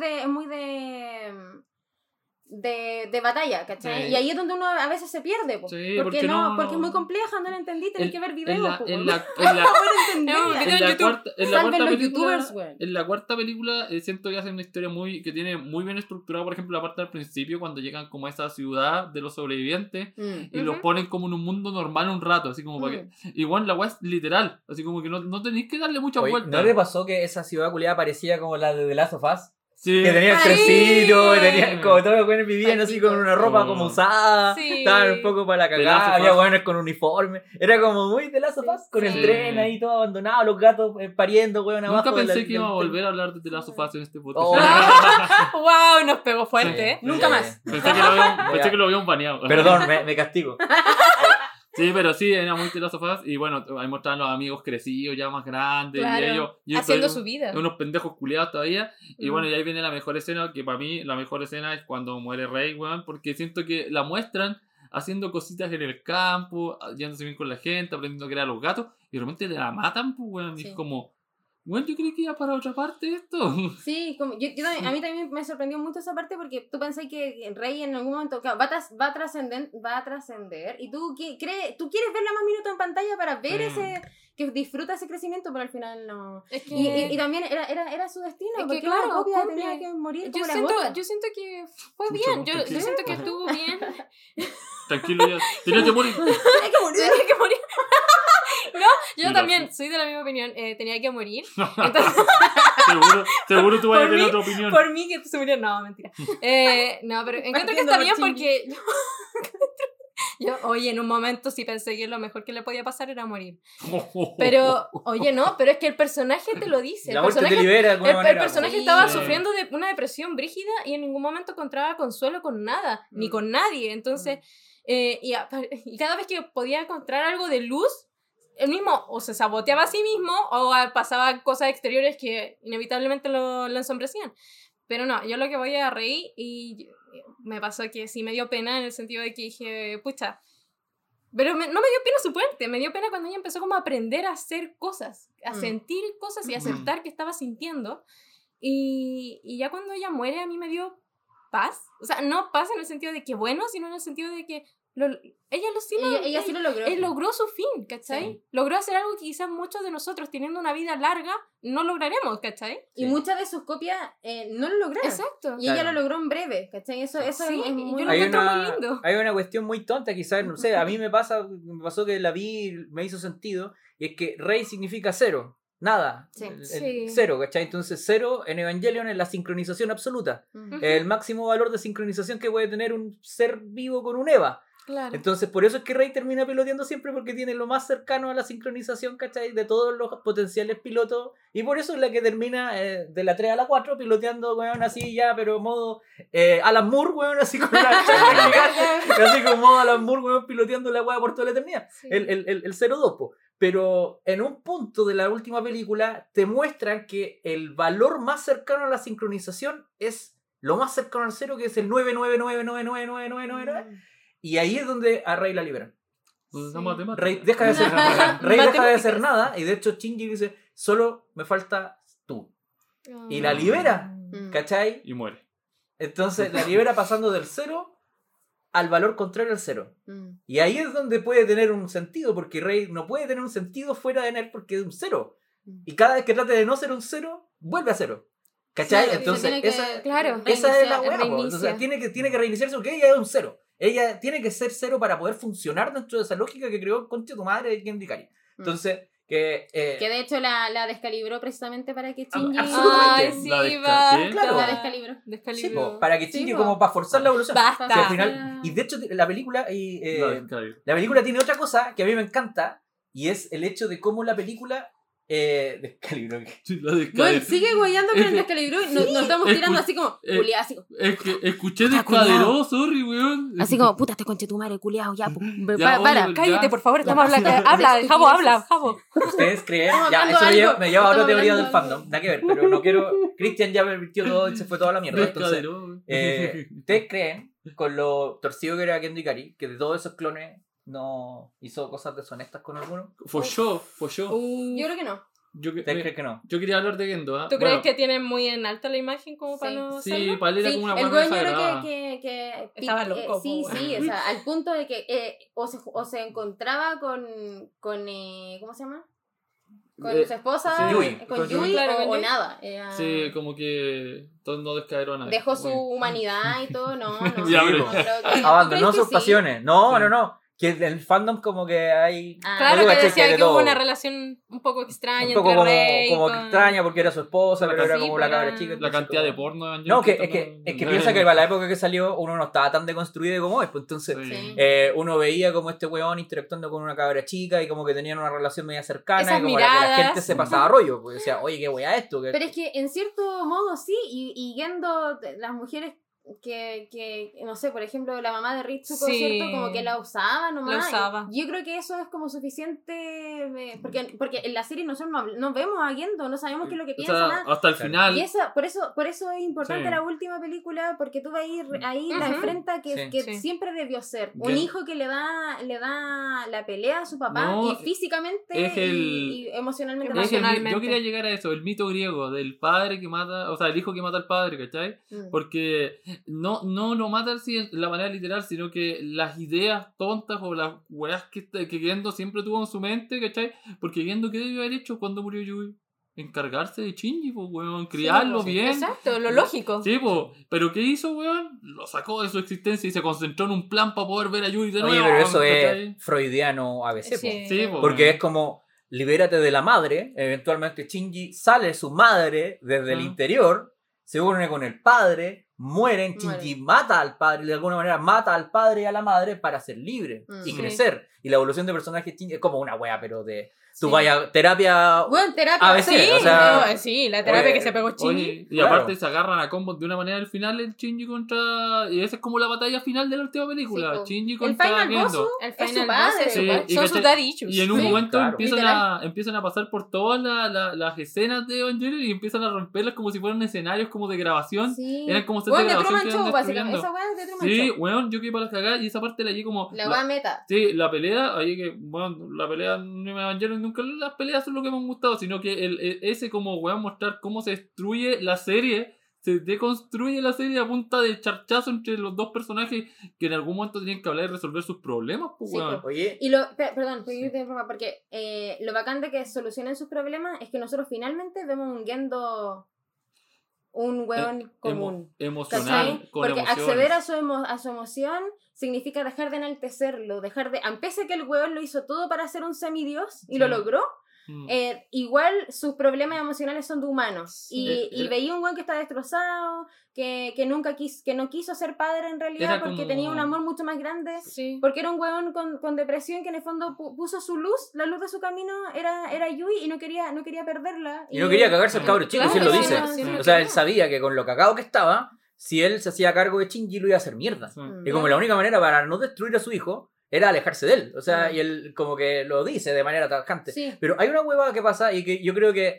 de batalla, ¿cachai? Sí. Y ahí es donde uno a veces se pierde, po. Sí, porque porque no, no- porque es muy compleja, no la entendí, tenés que ver videos, po, en weón. la, Para entenderla. No, en en la YouTube. cuarta, en la Salven cuarta los película, youtubers, weón. en la cuarta película siento que hacen una historia que tiene muy bien estructurada, por ejemplo, la parte del principio cuando llegan como a esa ciudad de los sobrevivientes y los Ujú. ponen como en un mundo normal un rato, así como para que... Igual la weá es literal, así como que no tenéis que darle muchas Oye, vueltas. ¿no le pasó que esa ciudad culiada parecía como la de The Last of Us? Sí. Que tenía el ¡Ay! trencito, y tenía como todos los buenos vivían así Patitos. con una ropa Oh. como usada, Sí. estaban un poco para la The Last of cagada, había Us. buenos con uniforme, era como muy The Last of Us, con Sí. el tren ahí todo abandonado, los gatos pariendo, weón, abajo. Nunca pensé del- que iba a del- volver a hablar de The Last of Us en este podcast. Oh. ¡Wow! Nos pegó fuerte, Sí. ¿eh? Nunca más. Pensé que lo habían baneado. Perdón, me castigo. Sí, pero sí, era muy The Last of Us. Y bueno, ahí mostraban los amigos crecidos, ya más grandes. Claro. Y ellos Haciendo todavía- su vida. unos pendejos culiados todavía. Y Mm. bueno, y ahí viene la mejor escena, que para mí la mejor escena es cuando muere Rey, weón. Porque siento que la muestran haciendo cositas en el campo, yéndose bien con la gente, aprendiendo a crear los gatos. Y de repente la matan, pues, weón. Y Sí. es como, weón, yo creí que iba para otra parte esto. Sí, como, a mí también me sorprendió mucho esa parte porque tú pensás que el Rey en algún momento claro, va a trascender y tú quieres verla más minutos en pantalla para ver ese que disfruta ese crecimiento, pero al final no. Es que Y también era su destino, Es que porque claro, una copia cumple. tenía que morir yo como las siento, otras. yo siento que fue Chucha, bien. Yo tranquilo. siento que estuvo bien. Tranquilo, ya. Tenía que morir. Tenía que morir. Tenía que morir. No, yo Mira, también sí. soy de la misma opinión. Tenía que morir. Entonces, seguro tú vas a Por tener mí- otra opinión. por mí que se murió. No, mentira. No, pero encuentro que Partiendo está por bien Shinji. porque yo, oye, en un momento sí pensé que lo mejor que le podía pasar era morir. Pero, oye, no, pero es que el personaje te lo dice. La El muerte te personaje, libera de alguna el manera. personaje Sí. estaba Sí. sufriendo de una depresión brígida y en ningún momento encontraba consuelo con nada, ni Mm. con nadie. Entonces, y cada vez que podía encontrar algo de luz, él mismo o se saboteaba a sí mismo o pasaba cosas exteriores que inevitablemente lo ensombrecían. Pero no, yo lo que voy a reír y me pasó que sí me dio pena en el sentido de que dije, pucha, pero no me dio pena su muerte, me dio pena cuando ella empezó como a aprender a hacer cosas, a Mm. sentir cosas y a aceptar que estaba sintiendo. Y ya cuando ella muere a mí me dio paz. O sea, no paz en el sentido de que bueno, sino en el sentido de que ella lo sí lo, Ella sí lo logró. él logró su fin, ¿cachai? Sí. Logró hacer algo que quizás muchos de nosotros, teniendo una vida larga, no lograremos, ¿cachai? Y Sí. muchas de sus copias no lo lograron. Exacto. Y ella Claro. lo logró en breve, ¿cachai? Eso Sí, es muy yo lo Hay encuentro muy una, lindo. hay una cuestión muy tonta, quizás, no sé, a mí me pasó que la vi, me hizo sentido, y es que Rey significa cero, nada, Sí. Sí. cero, ¿cachai? Entonces cero en Evangelion es la sincronización absoluta, Ujú. el máximo valor de sincronización que puede tener un ser vivo con un Eva. Claro. Entonces por eso es que Rey termina piloteando siempre porque tiene lo más cercano a la sincronización, ¿cachai? De todos los potenciales pilotos, y por eso es la que termina de la 3 a la 4 piloteando, weón, así ya, pero modo Alan Moore, weón, así con una chancla gigante, así como modo Alan Moore, weón, piloteando la weá por toda la eternidad. Sí. El 0-2, po. Pero en un punto de la última película te muestran que el valor más cercano a la sincronización es lo más cercano al cero, que es el 999999999. Y ahí es donde a Rey la liberan. Pues Sí. esa matemática. Rey deja de hacer nada. Rey deja de Matemáticas. hacer nada. Y de hecho Shinji dice, solo me falta tú. Y la libera. Mm. ¿Cachai? Y muere. Entonces la libera pasando del 0 al valor contrario al 0. Mm. Y ahí es donde puede tener un sentido, porque Rey no puede tener un sentido fuera de Ner porque es un 0. Y cada vez que trate de no ser un 0, vuelve a 0. ¿Cachai? Claro, Entonces, tiene que esa, claro, esa es la reiniciar, weá, po. reinicia. Entonces tiene que reiniciarse porque ella es un 0. Ella tiene que ser 0 para poder funcionar dentro de esa lógica que creó Concha tu madre de Ken Dikari. Entonces, Que de hecho la descalibró precisamente para que Shinji... absolutamente. Ay, sí, La desca- basta. ¿qué? Claro. La descalibró. sí, Descalibró. po, para que Sí, Shinji po. como para forzar la evolución. Basta. Sí, al final, y de hecho la película La descarga. la película tiene otra cosa que a mí me encanta, y es el hecho de cómo la película Descalibró. La Bueno, descadera. sigue guayando con Es el que- descalibró y nos estamos tirando así como, culiá, así como, Es que escuché Puta, descaderó, sorry, weón. así como, puta, te conche tu madre, culiao, ya, Ya, para. oye, Cállate, ya. por favor, Ya, estamos hablando. Habla, estupideces. Javo. ¿Ustedes creen? Estamos Ya, hablando eso algo. me lleva a otra Estamos teoría del hablando fandom. Nada que ver, pero no quiero. Cristian ya pervirtió todo y se fue toda la mierda. Entonces, Descaderó, weón. ¿ustedes creen, con lo torcido que era Kendo Ikari, que de todos esos clones no hizo cosas deshonestas con alguno? Folló. Yo creo que no. ¿Ustedes creen que no? Yo quería hablar de Gendo, ¿ah? ¿Tú crees que tienen muy en alta la imagen como para Sí. no Sí, hacerlo? para él era Sí, como una el buena güey yo desagrada. creo que Estaba loco, sí, po, o sea, al punto de que o se encontraba con ¿cómo se llama? Con Eh, su esposa, sí, Yui. con Yui, Claro, con o Yui. nada. Era- Sí, como que todo no descaderó a nadie. dejó su Muy- humanidad y todo, no, Ya, no, pero- creo que- ¿tú Abandonó crees que sus sí? pasiones. No, Sí. no. Que en el fandom como que hay... Ah, Claro Yo que caché decía hay de que hubo todo. una relación un poco extraña Un poco entre como, Rey como con- extraña porque era su esposa, pero era Sí, como la pero cabra era- chica. La entonces cantidad de como- porno de Evangelion No, es no- que piensa que para la época que salió uno no estaba tan deconstruido como es, pues entonces Sí. uno veía como este weón interactuando con una cabra chica y como que tenían una relación media cercana Esas y como la miradas. gente se pasaba rollo, pues decía, oye, qué weá esto. Pero es que en cierto modo sí, y Gendo, las mujeres que, no sé, por ejemplo, la mamá de Ritsuko, Sí. ¿cierto? Como que la usaba nomás. La usaba. Yo creo que eso es como suficiente, porque en la serie nosotros no vemos a Gendo, no sabemos qué es lo que O piensa, sea, nada. hasta el Claro. final. Y por eso es importante Sí. la última película, porque tú ahí la Ujú. enfrenta que, Sí. que Sí. siempre debió ser. Un Gen- hijo que le da la pelea a su papá, No, y físicamente es el- y emocionalmente. Es que Emocionalmente. yo quería llegar a eso, el mito griego del padre que mata, o sea, el hijo que mata al padre, ¿cachai? Mm. Porque no lo mata así en la manera literal, sino que las ideas tontas o las weas que Gendo siempre tuvo en su mente, ¿cachai? Porque Gendo, ¿qué debió haber hecho cuando murió Yui? Encargarse de Shinji, pues, weón, criarlo sí, bien. Exacto, lo lógico. Sí, pues, pero ¿qué hizo, weón? Lo sacó de su existencia y se concentró en un plan para poder ver a Yui de nuevo. Oye, pero eso ¿cachai? es freudiano ABC, po. Sí. Sí, po, Porque weón. es como, libérate de la madre, eventualmente Shinji sale su madre desde el Ah. interior, se une con el padre, mueren, Shinji mata al padre, de alguna manera mata al padre y a la madre para ser libre y Sí. crecer. Y la evolución de personaje Shinji es como una wea, pero de... Tú Sí. vayas a terapia... Bueno, terapia. ABC, Sí, o sea, sí, la terapia oye, que se pegó Shinji. Oye, y Claro. aparte se agarran a combos de una manera al final el Shinji contra... Y esa es como la batalla final de la última película. Sí, po. Shinji El contra final boss Gendo. El es su final padre. boss es su Sí, padre. y Son cachai- sus daddy issues. Y en un Sí, momento claro. empiezan a pasar por todas las escenas de Evangelion y empiezan a romperlas como si fueran escenarios como de grabación. Sí. Eran como sets Bueno, de de grabación Truman que Show, iban básicamente. destruyendo. Esa weá es de Truman Sí, Show. weón, yo quedé para las cagadas y esa parte la llegué como... La weá meta. Sí, la pelea, ahí que, bueno, la pelea no me Evangelion, nunca las peleas son lo que me han gustado, sino que ese como, weón, mostrar cómo se destruye la serie, se deconstruye la serie a punta de charchazo entre los dos personajes que en algún momento tenían que hablar y resolver sus problemas, pues, Sí, weón. Oye, Y perdón, porque lo bacán de que solucionen sus problemas es que nosotros finalmente vemos un Gendo, un weón común. Emocional, ¿Cachai? con Porque emociones. acceder a su emoción significa dejar de enaltecerlo, pese a que el weón lo hizo todo para ser un semidios y lo Sí. logró, Mm. igual sus problemas emocionales son de humanos. Sí. Y veía un weón que está destrozado, que no quiso ser padre en realidad Era porque como- tenía un amor mucho más grande. Sí. Porque era un weón con depresión que en el fondo puso su luz, la luz de su camino era Yui y no quería perderla. y no quería cagarse el cabro chico, Claro, si él lo sí, dice. no, sí, O no sea, quería. él sabía que con lo cagado que estaba, si él se hacía cargo de Shinji lo iba a hacer mierda. Sí. Y como la única manera para no destruir a su hijo era alejarse de él. O sea, Mm. y él como que lo dice de manera tajante. Sí. Pero hay una huevada que pasa y que yo creo que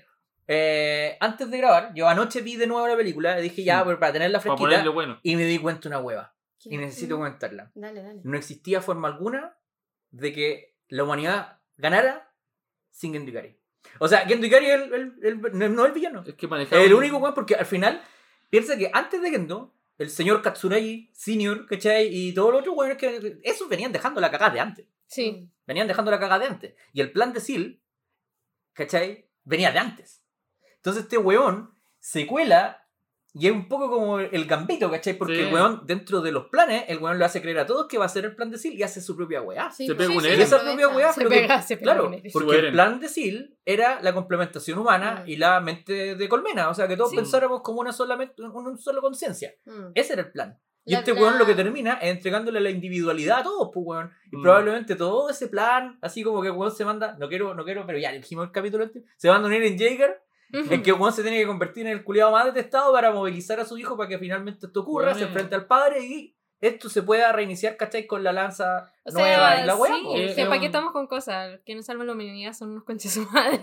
antes de grabar, yo anoche vi de nuevo la película y dije ya, Sí. para tenerla Para fresquita, ponerle bueno. y me di cuenta de una hueva. Y necesito Mm. comentarla. Dale. No existía forma alguna de que la humanidad ganara sin Gendo Ikari. O sea, Gendo Ikari es no el villano. Es que manejaba... El único weón, porque al final, piensa que antes de Gendo, el señor Katsuragi Senior, ¿cachai? Y todos los otros weones que. Esos venían dejando la cagada de antes. Sí. Venían dejando la cagada de antes. Y el plan de Seal, ¿cachai? Venía de antes. Entonces este weón se cuela y es un poco como el Gambito, ¿cachai? Porque Sí. el weón, dentro de los planes, el weón le hace creer a todos que va a ser el plan de Seal y hace su propia weá. Sí, Se pega un Y Eren. esa propia weá, Se pero pega, que- se pega claro, un Eren. porque Su el Eren. plan de Seal era la complementación humana Mm. y la mente de colmena, o sea, que todos Sí. pensáramos como una sola conciencia. Mm. Ese era el plan. Y este weón lo que termina es entregándole la individualidad a todos, pues weón. Y probablemente todo ese plan, así como que el weón se manda, no quiero, pero ya dijimos el capítulo antes, se manda un Eren Jaeger, en que el weón se tiene que convertir en el culiado más detestado para movilizar a su hijo para que finalmente esto ocurra, se enfrente al padre y esto se pueda reiniciar, ¿cachai? Con la lanza nueva y la weá. Sí, ¿para qué estamos con cosas? Que no salvan la humanidad son unos conches su madre.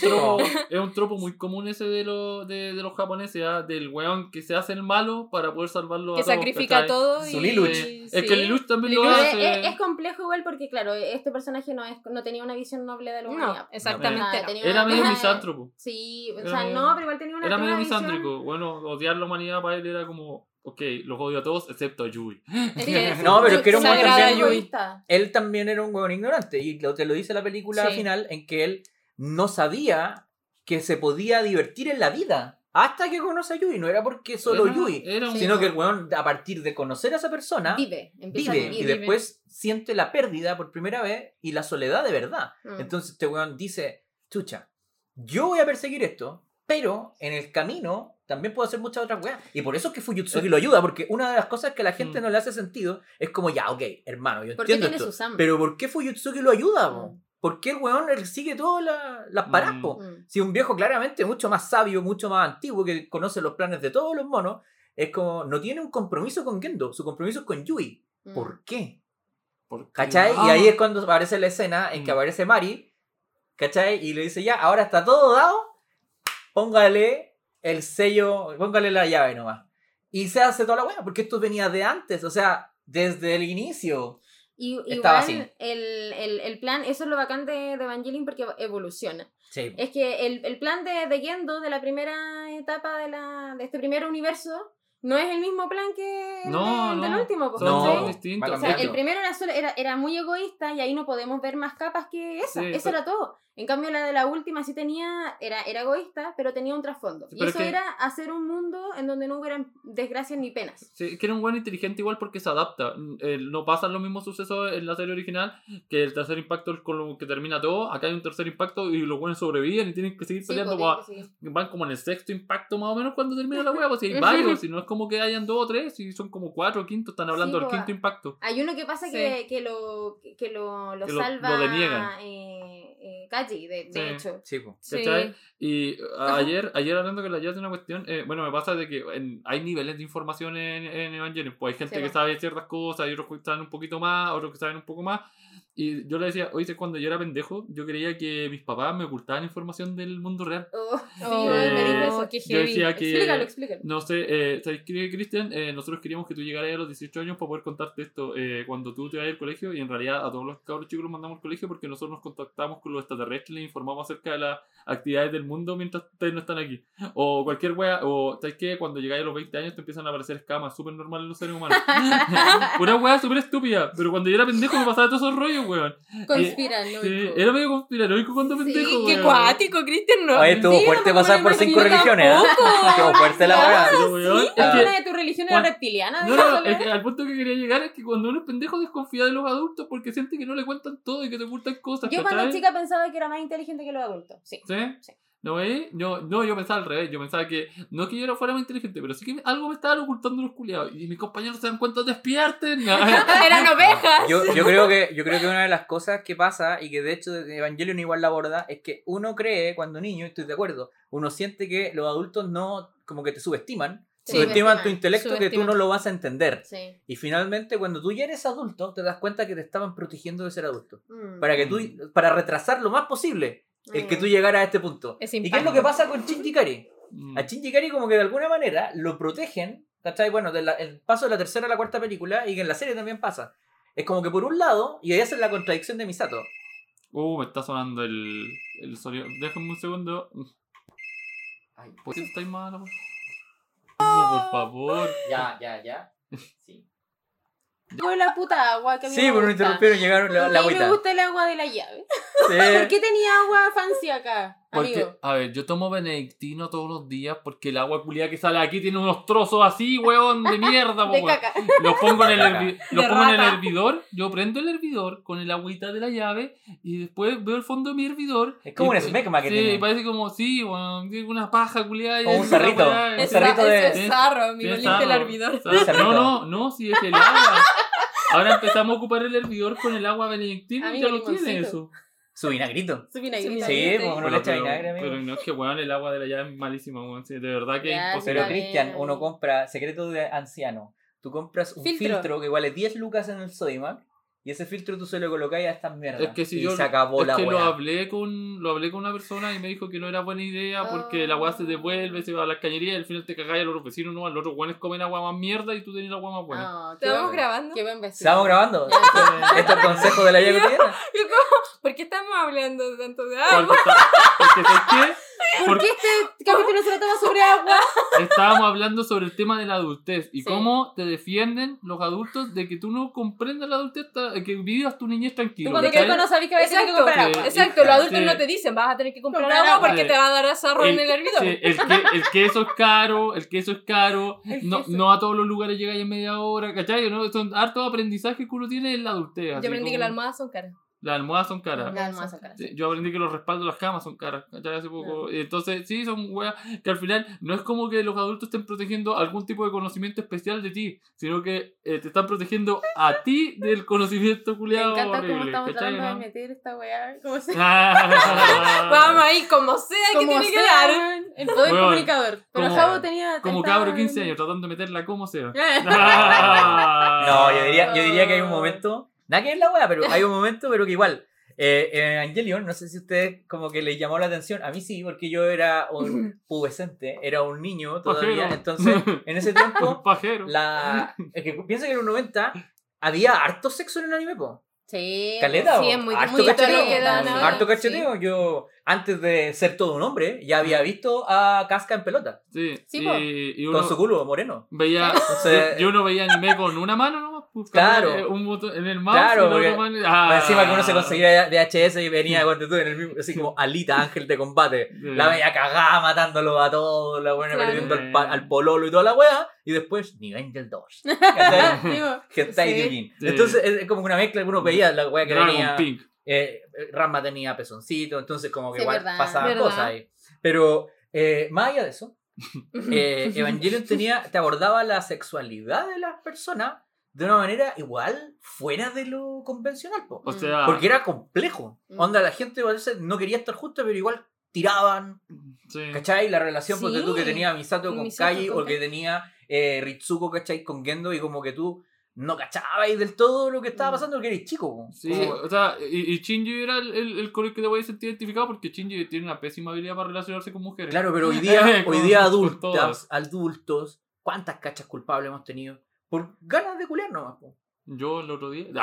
Es un tropo muy común ese de los japoneses, ¿eh? Del weón que se hace el malo para poder salvarlo a todos. Que sacrifica todo. Su Lelouch. Es que Lelouch también lo hace. Es complejo igual porque, claro, este personaje no tenía una visión noble de la humanidad. No, exactamente. Era medio misántropo. Sí, o sea, no, pero igual tenía una Era medio visión... misántrico. Bueno, odiar la humanidad para él era como... Ok, los odio a todos excepto a Yui. No, pero es que era un Sagrada weón Yui. Él también era un huevón ignorante. Y te lo dice la película final, en que él no sabía que se podía divertir en la vida. Hasta que conoce a Yui. No era porque solo Yui. Sino que el huevón, a partir de conocer a esa persona, empieza a vivir. Y después siente la pérdida por primera vez y la soledad de verdad. Entonces este huevón dice, chucha, yo voy a perseguir esto, pero en el camino también puedo hacer muchas otras weas. Y por eso es que Fuyutsuki lo ayuda, porque una de las cosas que a la gente no le hace sentido es como, ya, ok, hermano, yo entiendo esto, pero ¿por qué Fuyutsuki lo ayuda, po? ¿Por qué el weón sigue todas las paras, po? Si un viejo claramente mucho más sabio, mucho más antiguo, que conoce los planes de todos los monos, es como, no tiene un compromiso con Gendo, su compromiso es con Yui. ¿Por qué? ¿Cachai? Y ahí es cuando aparece la escena en que aparece Mari, ¿cachai? Y le dice, ya, ahora está todo dado, póngale el sello, póngale la llave nomás. Y se hace toda la wea, porque esto venía de antes, o sea, desde el inicio. Estaba así. El plan, eso es lo bacán de Evangelion porque evoluciona. Sí. Es que el plan de Gendo, de la primera etapa de este primer universo, no es el mismo plan que del último. Son distintos. O sea, el primero era muy egoísta y ahí no podemos ver más capas que esa. Sí, eso era todo. En cambio, la de la última sí era egoísta, pero tenía un trasfondo. Y eso era hacer un mundo en donde no hubieran desgracias ni penas. Sí, que era un buen inteligente igual porque se adapta. No pasan los mismos sucesos en la serie original, que el tercer impacto es con lo que termina todo. Acá hay un tercer impacto y los buenos sobreviven y tienen que seguir peleando. Van como en el sexto impacto más o menos cuando termina la hueá. Pues si hay varios, si no es como que hayan 2 o 3, si son como 4 o 5, están hablando del quinto impacto. Hay uno que pasa que lo salva. Lo deniegan. Kaji, de hecho. Sí. Y ayer hablando con la Jazz de una cuestión, me pasa de que hay niveles de información en Evangelion. Pues hay gente que sabe ciertas cosas, hay otros que saben un poquito más, otros que saben un poco más. Y yo le decía, oye, cuando yo era pendejo, yo creía que mis papás me ocultaban información del mundo real. Qué yo decía que... Explícalo. No sé, ¿sabes qué, Cristian? Nosotros queríamos que tú llegaras a los 18 años para poder contarte esto cuando tú te vayas al colegio, y en realidad a todos los cabros chicos los mandamos al colegio porque nosotros nos contactamos con los extraterrestres y les informamos acerca de las actividades del mundo mientras ustedes no están aquí. O cualquier wea, o ¿sabes qué? Cuando llegáis a los 20 años te empiezan a aparecer escamas súper normales en los seres humanos. Una wea súper estúpida, pero cuando yo era pendejo me pasaba todos esos rollos, weón. Conspiranoico. Sí, era medio conspiranoico cuando pendejo, sí, qué cuático, Cristian. No. Oye, estuvo fuerte pasar por 5 religiones, ¿eh? Estuvo fuerte la weá. ¿Una de tus religiones era reptiliana? No, al punto que quería llegar es que cuando uno es pendejo desconfía de los adultos porque siente que no le cuentan todo y que te ocultan cosas. Yo cuando chica pensaba que era más inteligente que los adultos. Sí. ¿No ves? Yo pensaba al revés. Yo pensaba que no que yo fuera más inteligente, pero sí que algo me estaban ocultando los culiados. Y mis compañeros se dan cuenta, despierten. Eran ovejas. Yo creo que una de las cosas que pasa, y que de hecho Evangelion igual la aborda, es que uno cree cuando niño, estoy de acuerdo, uno siente que los adultos no, como que te subestiman. Subestiman tu intelecto, que tú no lo vas a entender. Sí. Y finalmente, cuando tú ya eres adulto, te das cuenta que te estaban protegiendo de ser adulto. Para retrasar lo más posible el que tú llegaras a este punto. ¿Y qué es lo que pasa con Shinji Ikari? A Shinji Ikari como que de alguna manera lo protegen, ¿cachai? Bueno, el paso de la tercera a la cuarta película, y que en la serie también pasa. Es como que por un lado, y ahí hace la contradicción de Misato. Me está sonando el sonido. Déjame un segundo. Ay, ¿por qué estáis mal? Por favor. Ya. Sí. Con la puta agua que a mí sí, me pero no gusta. interrumpieron, llegaron la agüita. A mí me gusta el agua de la llave. Sí. ¿Por qué tenía agua fancy acá? Porque, Amigo. a ver, yo tomo benedictino todos los días porque el agua culiada que sale aquí tiene unos trozos así, weón, de mierda, De weón. caca. Los pongo en el, De los pongo en el rata. hervidor, yo prendo el hervidor con el agüita de la llave y después veo el fondo de mi hervidor. Es como y- un smegma que sí, tiene. parece como, sí, weón, tiene una paja culiada. y Como un es una cerrito. weá, Un sí. cerrito de- Eso es sarro, amigo. Sí, Limpia el sarro. hervidor. No, si es el agua. Ahora empezamos a ocupar el hervidor con el agua benedictina y Amigo, ya lo tiene limoncito. eso. Su vinagrito. Su vinagrito. Sí, pues uno Pero, le echa vinagre, amigo. pero no es que, weón, el agua de la llave es malísima, weón. Sí, de verdad que Ya, es imposible. Pero Está Cristian, bien. uno compra secreto de anciano. Tú compras un Filtro. filtro que vale 10 lucas en el Sodimac y ese filtro tú se lo colocáis a estas mierdas. Es que si y yo se acabó es la que lo weá. hablé con una persona y me dijo que no era buena idea porque la agua se devuelve, se va a las cañerías y al final te cagáis a los vecinos, no, a los otros buenos comen agua más mierda y tú tenés agua más buena. No, qué ¿Estamos buen- grabando? Qué buen vecino. ¿Estamos grabando? Esto es consejo de la vida cotidiana. ¿Por qué estamos hablando tanto de Cuando agua? porque ¿sabes qué? ¿Por Porque qué este capítulo se trata sobre agua? estábamos hablando sobre el tema de la adultez y Sí. cómo te defienden los adultos de que tú no comprendas la adultez, que vivas tu niñez Tú tranquilo. cuando ¿cachai? quieres no sabes que vas a tener que Exacto, comprar sí. agua. Exacto, los adultos Sí. no te dicen vas a tener que comprar Comprar agua agua. porque Sí. te va a dar azarro en el hervidor. Sí, el queso es caro, el queso no, queso. no a todos los lugares llegáis en media hora, ¿cachai? ¿No? Son hartos aprendizajes que uno tiene en la adultez. Yo así aprendí que como- las almohadas son caras. Las almohadas son caras. Las almohadas son caras. Sí, yo aprendí que los respaldos de las camas son caras, ¿cachai? Hace poco. Entonces, sí, son weas que al final no es como que los adultos estén protegiendo algún tipo de conocimiento especial de ti, sino que te están protegiendo a ti del conocimiento Me culiado encanta horrible, cómo estamos ¿cachai? tratando de ¿No? meter esta weá. ¿Cómo se Vamos ahí, como sea que Como tiene que sea, dar. weón, el poder Weón, comunicador. Pero como- Javo tenía... Como estaba cabro de 15 en- años, tratando de meterla como sea. No, yo diría que hay un momento. Nada que es la wea, pero hay un momento, pero que igual. En Evangelion, no sé si a ustedes como que les llamó la atención. A mí sí, porque yo era un pubescente, era un niño todavía. Pajero. Entonces, en ese tiempo, Pajero. es que piensa que en los 90 había harto sexo en el anime, po. Sí. Caleta, Sí, po. es muy harto muy cacheteo. todo lo que dan ahora, Harto cacheteo. Yo, antes de ser todo un hombre, ya había visto a Casca en pelota. Sí, Sí, po. y uno Con su culo moreno. veía, Entonces, yo uno veía anime con una mano nomás, pues, Claro. un botón en el mouse Claro, y la porque otra mano. Encima que uno se conseguía VHS y venía cuando tú en el mismo, así como Alita, ángel de combate. La veía cagada matándolo a todos, la buena Claro. perdiendo al pololo y toda la wea. Y después, nivel del 2. ¿Cachai? Digo, Hentai Sí. Digin. Sí. Entonces es como una mezcla que uno veía la wea que Dragon tenía. Pink. Ranma tenía pezoncito, entonces como que Sí, igual verdad. pasaban Verdad. cosas ahí. Pero más allá de eso, Evangelion te abordaba la sexualidad de las personas de una manera igual fuera de lo convencional, po. O sea, Porque era complejo. Mm. Onda, la gente a veces no quería estar junta, pero igual tiraban. sí. ¿Cachai? La relación porque Sí. tú que tenía Misato con Misato Kai con o que tenía Ritsuko, ¿cachai? Con Gendo y como que tú no cachabas del todo lo que estaba pasando porque eres chico. Po. Sí, Como- o sea, y Shinji era el con el que te voy a sentir identificado porque Shinji tiene una pésima habilidad para relacionarse con mujeres. Claro, pero hoy día, Con todas. adultos, ¿cuántas cachas culpables hemos tenido? Por ganas de culiar nomás, po. Yo el otro día.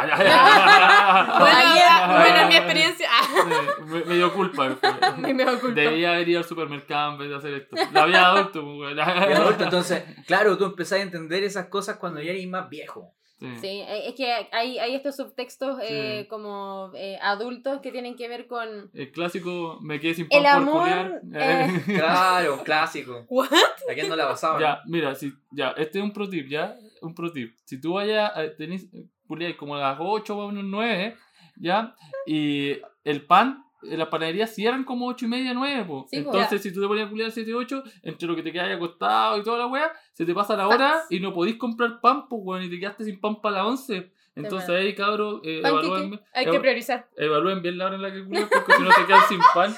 Bueno, en mi experiencia. Me dio culpa. Me da culpa. Debía haber ido al supermercado en vez de hacer esto. La vida de adulto, pues, güey. Y adulto, entonces, claro, tú empezás a entender esas cosas cuando ya eres más viejo. Sí. Sí, es que hay estos subtextos Sí. como adultos que tienen que ver con El clásico, me quedé sin pan el por amor. culiar. Claro, un clásico. ¿What? ¿A quién no la pasaba? Ya, mira, este es un pro tip, ¿ya? Un pro tip. Si tú vayas, tenés, culiáis como a las 8 o a unos 9, ¿ya? Y el pan, las panaderías cierran como 8:30, 9, po. Sí, po. Entonces, si tú te ponías a culiar 7, 8, entre lo que te quedas acostado y toda la wea, se te pasa la hora y no podís comprar pan, pues, weón, y te quedaste sin pan para las 11. Entonces verdad. ahí, cabros, Panqueque. Hay que priorizar. evalúen bien la hora en la que culian porque si no se quedan sin pan.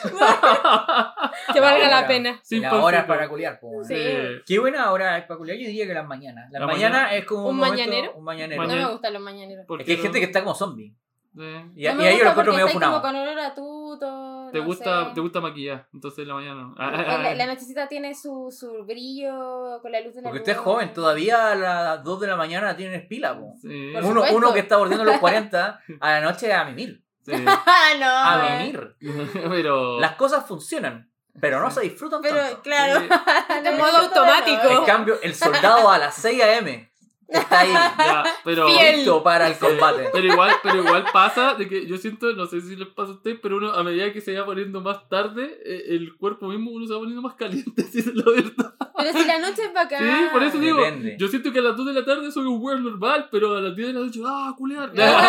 Que valga la Ahora. pena. Sin La pancito. hora es para culiar, po. Sí. Qué buena hora es para culiar. Yo diría que las mañanas. Las ¿La mañanas mañana? es como ¿Un momento- mañanero? Un mañanero. No Mañana. me gustan los mañaneros. ¿Por Es que hay qué gente no? que está como zombie. Sí. Y, No y me ahí yo lo gusta encuentro porque medio estáis como funado. con olor a tuto. ¿Te no gusta, sé. te gusta maquillar? Entonces en la mañana. La nochecita tiene su brillo con la luz de la Porque usted es luna. joven, todavía a las 2 de la mañana tiene pila, po. Sí. Por Uno, supuesto. uno que está bordeando los 40 a la noche a mimir. Sí. Ah, no. A mimir. Pero. Las cosas funcionan, pero no se disfrutan Pero tanto. claro. Sí. No De me modo siento automático. En cambio, el soldado a las 6 a.m. Está ahí, Ya, pero... Fiel. listo para el combate. Pero igual pasa de que yo siento, no sé si les pasa a ustedes, pero uno a medida que se va poniendo más tarde, el cuerpo mismo uno se va poniendo más caliente, si es la verdad. Pero si la noche es bacán. Sí, por eso digo, Depende. yo siento que a las 2 de la tarde soy un weón normal, pero a las 10 de la noche, culear.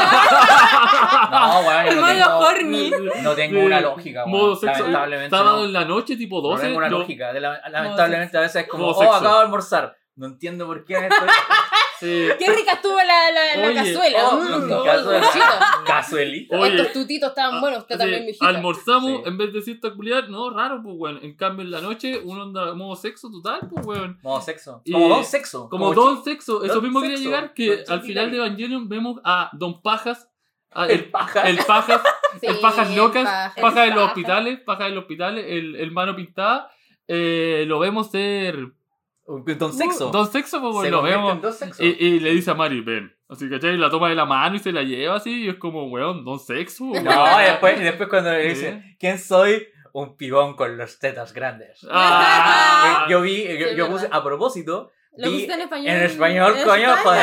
No, weón, El yo modo horny. no tengo Sí. una lógica, weón. Modo sexo, Lamentablemente sábado no. en la noche, tipo No 12. tengo una yo- lógica. Lamentablemente a veces es como, Modo sexo. acabo de almorzar. No entiendo por qué estoy... Sí. Qué rica estuvo la Oye, cazuela. Cazuela. Chido. Cazuelita. Oye, Estos tutitos estaban buenos, usted sí, también, mijita. almorzamos, Sí. en vez de decir culiar, no, raro, pues, weón. En cambio, en la noche, uno anda modo sexo total, pues, weón. Modo sexo. Y- Como don sexo. Como Don Sexo, eso Don mismo quería Sexo. llegar, que Don al Chiqui final de Cari. Evangelion vemos a Don Pajas, El paja. el Pajas, Sí, el Pajas locas, paja. Pajas de los Paja. hospitales, Pajas de los hospitales, el mano pintada, lo vemos ser Don sexo. Don Sexo, pues, Se weón, lo convierte vemos. en don sexo. Y le dice a Mari, ven. Así, ¿cachai? La toma de la mano y se la lleva así, y es como, weón, Don Sexo. weón. No, y después cuando le Sí. dice, ¿quién soy? Un pibón con los tetas grandes. Ah, Yo vi, Sí, yo es puse, verdad. a propósito, ¿Lo vi pusiste en español? en español, ¿En coño, España?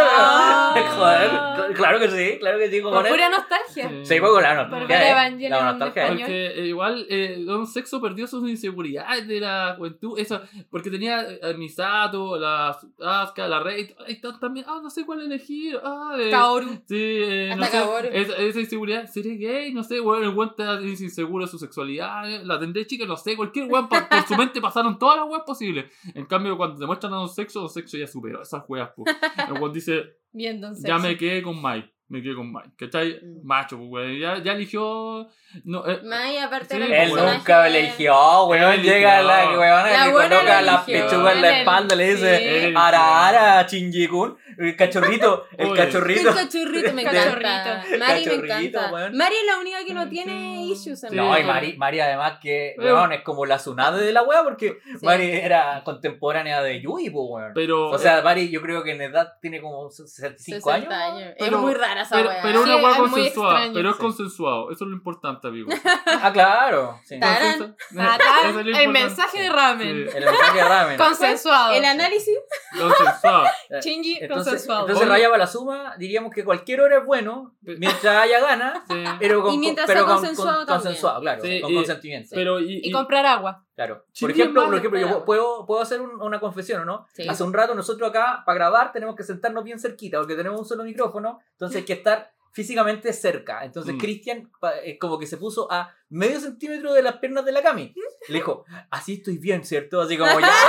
joder. Ah. Joder, claro que sí, Por joder. pura nostalgia. Sí. Sí, fue con la Por nostalgia. ver Evangelion La en nostalgia. español. Porque igual Don Sexo perdió sus inseguridades de la juventud, eso, porque tenía a Misato, la Asuka, la Rei, ahí están también, no sé cuál elegir, Kaoru. sí, no Hasta sé, Kaoru. esa inseguridad, seré gay, no sé, weón, el weón está inseguro de su sexualidad, la tendré chica, no sé, cualquier weón, por su mente pasaron todas las weas posibles. En cambio, cuando te muestran a Don Sexo ya superó esas weas, pues. El weón dice, Bien, entonces. ya me quedé con Mai. ¿Cachai? Mm. Macho, pues, weón. Ya eligió. No, Mai, aparte Sí, era el Él personaje- nunca eligió, weón. Él Llega la eligió. weona La que buena coloca lo las eligió. pechugas en la Él espalda, le sí. dice, Él ara, ara, Shinji-kun. El cachorrito, el Oye. El cachorrito. cachorrito me Cachorrito. encanta. Mari me Cachorrito, encanta. weón. Mari es la única que no tiene issues en Sí. No, y realidad. Mari además que, Pero- weón, es como la Tsunade de la wea porque Sí. Mari era contemporánea de Yui, pues, weón. pero. O sea, Mari yo creo que en edad tiene como 65 años. 60 años. Pero- es muy rara esa pero, wea. pero una Sí, hueá es muy consensuada. extraño. Pero es Sí. consensuado. Eso es lo importante, amigo. Ah, claro. Sí. Tarán. Eso es lo Acá, el importante. mensaje de ramen. Sí. El mensaje de ramen. Consensuado. El análisis. Consensuado. Shinji, Entonces consensuado. Oye. raya para la suma, diríamos que cualquier hora es bueno, mientras haya ganas, Sí. pero Y mientras pero sea consensuado también. consensuado, claro, Sí, con y- consentimiento. Pero Y comprar agua. Claro. Sí, Por bien ejemplo, mal, yo pero- puedo hacer una confesión, ¿o no? Sí. Hace un rato nosotros acá, para grabar, tenemos que sentarnos bien cerquita, porque tenemos un solo micrófono, entonces hay que estar físicamente cerca. Entonces Mm. Cristian como que se puso a medio centímetro de las piernas de la Cami. Le dijo, así estoy bien, ¿cierto? Así como ya,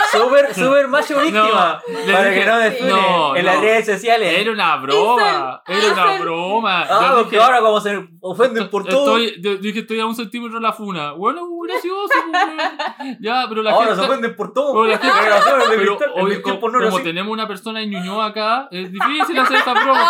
súper macho víctima. le para dije, que no me funen no, en no. las redes sociales. Era una broma. Era una broma. Yo Porque dije, ahora como se ofenden por todo. yo dije, estoy a un centímetro de la funa. Bueno, gracioso, pues, weón. Ya, pero la Ahora se gente. ofenden por todo. Pero la gente- Generaciones de Pero cristal, en hoy, mi tiempo no era como así. tenemos una persona en Ñuñoa acá, es difícil hacer esta broma.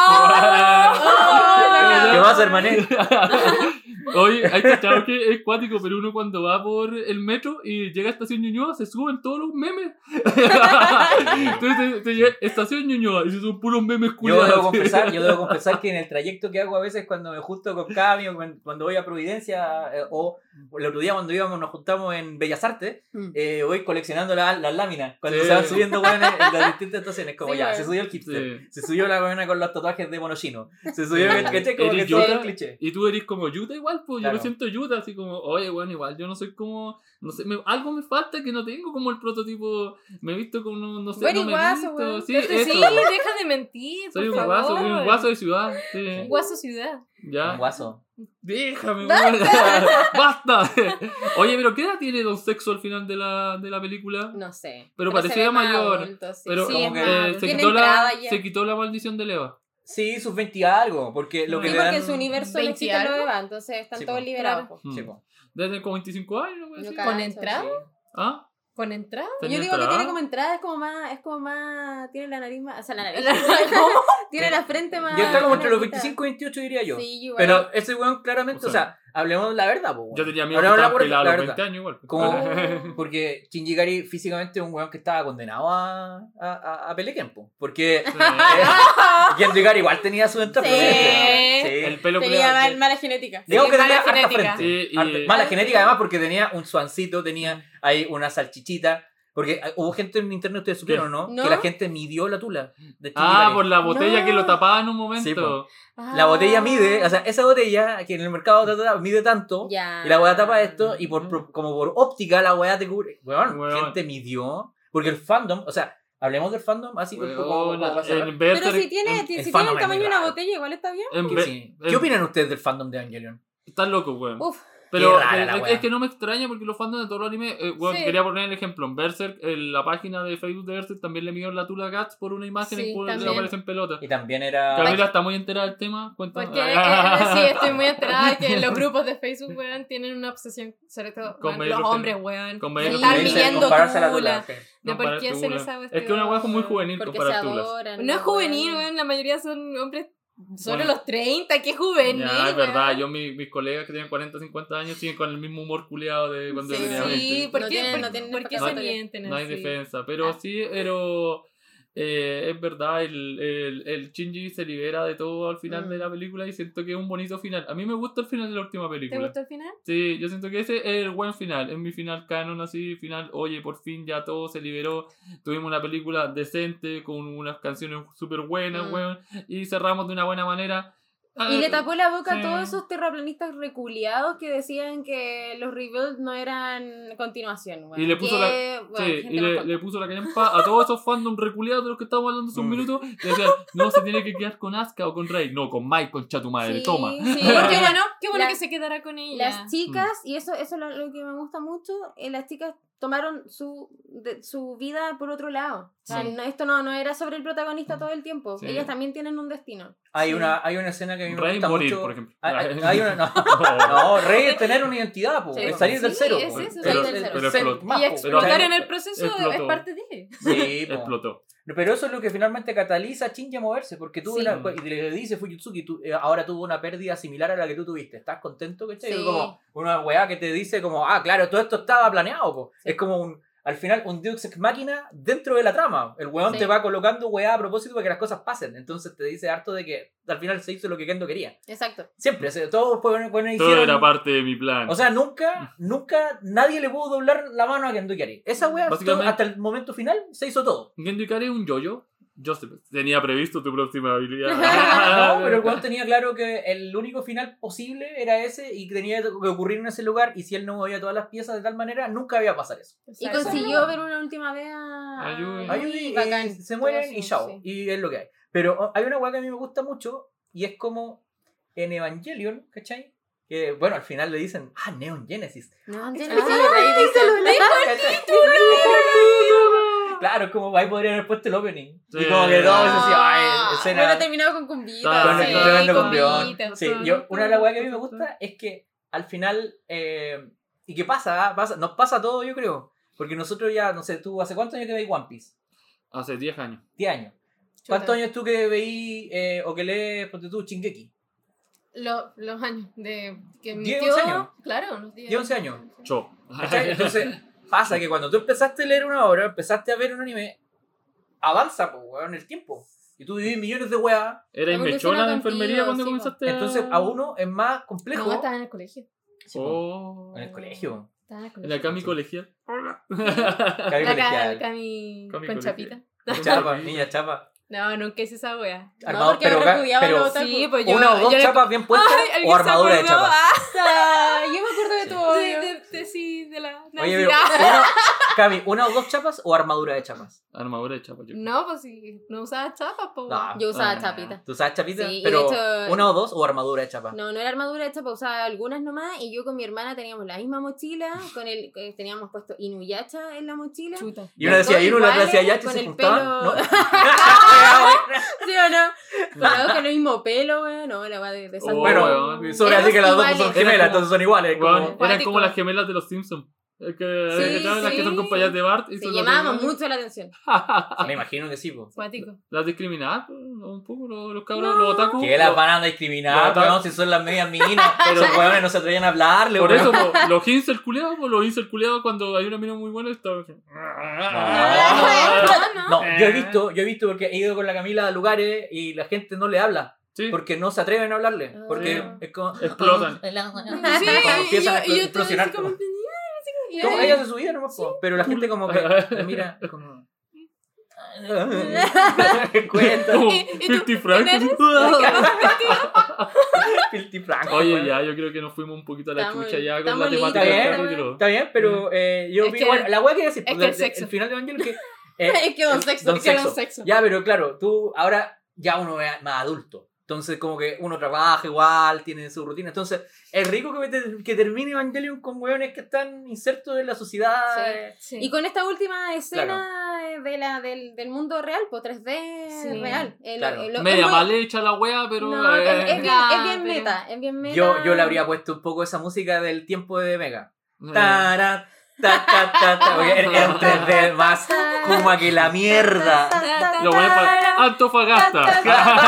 ¿Qué pasa, hermané? Oye, hay cachado que es cuático, pero uno cuando va por el metro y llega a Estación Ñuñoa, se suben todos los memes. Entonces te llega Estación Ñuñoa y se suben puros memes Yo culiados. debo confesar que en el trayecto que hago a veces cuando me junto con Cami o cuando voy a Providencia o el otro día cuando nos juntamos en Bellas Artes, voy coleccionando las láminas. Cuando Sí. se van subiendo weones en las distintas estaciones, como Sí, ya, weón. se subió el hipster, Sí. se subió la weona con los tatuajes de monochino, se subió el ¿cachai? Como que Eres todo Yuta, el cliché. Y tú eres como Yuta igual, pues Claro. yo me siento Yuta, así como, oye, bueno, igual, yo no soy como, no sé, algo me falta que no tengo como el prototipo, me he visto como, no sé, Very no me he guaso, visto, weón. sí, Pero eso. Sí, deja de mentir. Soy por un guaso, favor. soy un guaso de ciudad, sí. Un guaso ciudad. Ya. Un guaso. Déjame, weón. Basta. Oye, pero ¿qué edad tiene Don Sexo al final de la película? No sé. Pero se parecía ve más mayor. adulto, sí. Pero Sí, como es que, más adulto. se, Tiene quitó entrada ya. se quitó la maldición de Eva. Sí, sus 20 y algo, porque lo que Sí, le porque dan... en su universo no 20 existe algo. lo de Eva, entonces están Sí, todos po. liberados. Claro. po. Sí, Mm. po. Desde como 25 años, ¿no? Yo Así. cacho, ¿Con entrada? sí. ¿Ah? ¿Con entrada? Yo ¿Tenía digo que tiene entrada? como entrada, es como más, tiene la nariz más, o sea, la nariz, ¿Cómo? tiene la frente más. Ya está como entre los larguita. 25 y 28 diría yo. Sí, igual. Pero ese weón claramente, O o sea, sea, hablemos la verdad, po, weón. Yo tenía miedo que Hablemos estaba la pelado a los verdad. 20 años igual. Como, porque Shinji Ikari físicamente es un weón que estaba condenado a Pelequen, po. Porque Shinji Ikari igual tenía su entrada. Sí. El pelo Tenía culiado. mala genética. Digamos que mala tenía harta genética. frente. Sí, y- Mala genética además porque tenía un suancito, tenía ahí una salchichita. Porque hubo gente en internet, ustedes supieron, ¿no? ¿No? Que la gente midió la tula de Shinji Ah, Ikari. por la botella No. que lo tapaba en un Sí, momento. po. La botella mide, o sea, esa botella que en el mercado mide tanto, Ya. y la weá tapa esto, y como por óptica la weá te cubre. Weón, Weón. gente midió. Porque el fandom, o sea, hablemos del fandom así Weón, como para cerrar. en Pero Berserk- si tiene, el si tiene fandom el es tamaño de muy una raro. botella, igual está bien. en ¿Qué, Be- sí. en- ¿Qué opinan ustedes del fandom de Evangelion? Están locos, weón. Uf. Pero Qué rara la es wea. que no me extraña porque los fans de todos los animes, weón, Sí. quería poner el ejemplo. En Berserk, en la página de Facebook de Berserk también le midieron la tula a Guts por una imagen Sí, en cual le también. aparece en pelota. Y también era... Camila está muy enterada del tema, cuéntanos. Porque sí, estoy muy enterada de que los grupos de Facebook, weón, tienen una obsesión, sobre todo Con weón, medir los los hombres, genes. weón. Con de medir los estar genes. midiendo compararse a la tula, tula. de No, por para qué hacen tula. esa Es que una weá es muy juvenil Porque se comparar tulas. adoran. No es juvenil, weón. weón, la mayoría son hombres sobre Bueno. los 30, qué juvenil, Ya, es weón. verdad, yo mis colegas que tienen 40, 50 años siguen con el mismo humor culiado de cuando Sí, yo tenía 20. Sí, ¿por No qué, tienen- por- no tienen por qué se escapatoria. mienten No hay así? defensa, pero Ah. sí, pero es verdad, el Shinji se libera de todo al final de la película y siento que es un bonito final. A mí me gusta el final de la última ¿Te película. gustó el final? Sí, yo siento que ese es el buen final, es mi final canon así, final, oye, por fin ya todo se liberó, tuvimos una película decente con unas canciones súper buenas, Mm. weón, y cerramos de una buena manera. Y le tapó la boca Sí. a todos esos terraplanistas reculiados que decían que los rebuilds no eran continuación. Bueno, Y le puso que, bueno, Sí, gente y más le tonta. puso la callampa a todos esos fandom reculeados de los que estábamos hablando hace un Mm. minuto. Y decían, no, se tiene que quedar con Asuka o con Rey. No, con Mike, concha tu madre, Sí, toma. sí, Qué porque bueno la- que se quedara con ella. las chicas, y eso es lo que me gusta mucho, las chicas tomaron su vida por otro lado. O sea, Sí. esto no era sobre el protagonista todo el tiempo. Sí. Ellas también tienen un destino. Hay, Sí. una escena que a mí me Rey gusta morir, mucho. por ejemplo. Hay una, no, Rey es tener una identidad, po, Sí, es salir del sí, cero. es po. eso, salir del Es cero. Pero ser explotó. más, Y po, explotar ¿cachai? en el proceso explotó. es parte de. Sí, po. Explotó. Pero eso es lo que finalmente cataliza a Shinji a moverse, porque tuvo Sí. y le dice Fujitsuki, ahora tuvo una pérdida similar a la que tú tuviste. ¿Estás contento? ¿Cachai? Sí. Como una weá que te dice como, claro, todo esto estaba planeado, po. Sí. Es como al final un Deus Ex Machina dentro de la trama. El weón Sí. te va colocando weá a propósito para que las cosas pasen. Entonces te dice harto de que al final se hizo lo que Kendo quería. Exacto. Siempre, todos Todo hicieron... era parte de mi plan. O sea, nunca nadie le pudo doblar la mano a Kendo Ikari. Esa weá, Básicamente- hasta el momento final, se hizo todo. Gendo Ikari es un yo-yo. Joseph, tenía previsto tu próxima habilidad. No, pero el weón tenía claro que el único final posible era ese y que tenía que ocurrir en ese lugar, y si él no movía todas las piezas de tal manera, nunca iba a pasar eso. Y consiguió ver una última vez a Ayuda. Ayuda bacán. y se mueren Todo y eso, chao. sí. Y es lo que hay. Pero hay una weá que a mí me gusta mucho, y es como en Evangelion, ¿cachai? Que bueno, al final le dicen, Neon Genesis. No, Ay, Genesis, Claro, como ahí podrían haber puesto el opening. Sí. Y como que todo eso así, escena. Bueno, terminado con cumbita. Con Con Sí, el tremendo con campeón. Villita, Sí, con- una de las weas que a mí me gusta es que al final, y que pasa, nos pasa todo, yo creo. Porque nosotros ya, no sé, tú, ¿hace cuántos años que veis One Piece? Hace 10 años. 10 años. ¿Cuántos años tú que veí o que lees, ponte tú, Shingeki? Los años de que mi 10, tío, 11 años. claro, unos 10, 11 años. Cho. ¿Cachai? Entonces, pasa que cuando tú empezaste a leer una obra, empezaste a ver un anime, avanza, pues, weón, el tiempo. Y tú vivís millones de weas. Era Evoluciona mechona de contigo, enfermería cuando sí, comenzaste Entonces, a uno es más complejo. No, estaba en el colegio. Sí, po, Oh. en el colegio. Estaba en el En colegio. la Cami colegial. Cabe La colegial. Cami Cami con colegial. chapita. Chapa, niña chapa. No, nunca hice esa wea. Armado, porque pero, repudiaba pero los otaku. Sí, pues yo. una o dos yo le- chapas bien puestas Ay, ¿alguien o se armadura de acordó? chapas. Yo me acuerdo de tu odio. Sí, de la Oye, pero Navidad. Cami, ¿una o dos chapas o armadura de chapas? Armadura de chapa. yo creo. No, pues sí, no usaba chapas, pues. No. Yo usaba Ah. chapita. ¿Tú sabes chapita? Sí, y pero de hecho- ¿una o dos o armadura de chapas? No era armadura hecha para usar algunas nomás. Y yo con mi hermana teníamos la misma mochila. Teníamos puesto Inuyasha en la mochila. Chuta. Y una decía Todos Inu, la otra iguales, decía Yachi, con se el juntaban. pelo- ¿No? ¿Sí o no? Pero con el mismo pelo, weón. No, la va de Oh, San Bueno, weón. sobre así que las dos iguales. son Era gemelas, como- entonces son iguales. Weón, Como... eran Cuático. como las gemelas de los Simpsons. Es que, Sí, ¿cachai? Las que son sí. compañeras de Bart y Se son las llamábamos de- mucho la atención. Me imagino que sí, po. Cuático. Las discriminadas, pues, un poco, los cabros, No. los otaku. Que las Los- van a discriminar, Los- weón, si son las medias minas. Pero los weones no se atrevían a hablarle, Por weón. eso, los incel culiados, los incel culiados cuando hay una mina muy buena, está... No, yo he visto porque he ido con la Camila a lugares y la gente no le habla. Sí, Porque no se atreven a hablarle. Porque Sí. es como... explotan. Sí, Como empiezan a y yo estaba explosionar así como. como- Como ella se subía nomás, po, pero la gente como que la mira como... Cuenta. Como Y tú, 50 Frank. ¿quién eres? Filthy Frank. Oye, ya, yo creo que nos fuimos un poquito a la Estamos- chucha ya con estamos la temática listos, del ¿eh? capítulo. Está bien, pero yo Es vi... que- Bueno, la wea que decir, es que el sexo. el final de Evangelion que... Es que Don Sexo. Don Es que Don Sexo. Sexo. Ya, pero claro, tú ahora ya uno es más adulto. Entonces, como que uno trabaja igual, tiene su rutina. Entonces, es rico que termine Evangelion con hueones que están insertos en la sociedad. Sí. Y con esta última escena del mundo real, pues 3D Sí. real. Claro. Media es muy- mal hecha la wea, pero. No, es bien, Ya, es bien pero- meta. Es bien meta. Yo le habría puesto un poco esa música del tiempo de Mega. eh, Tara, ta, ta, ta, ta, porque era un 3D más como que la mierda. Lo voy a poner Antofagasta.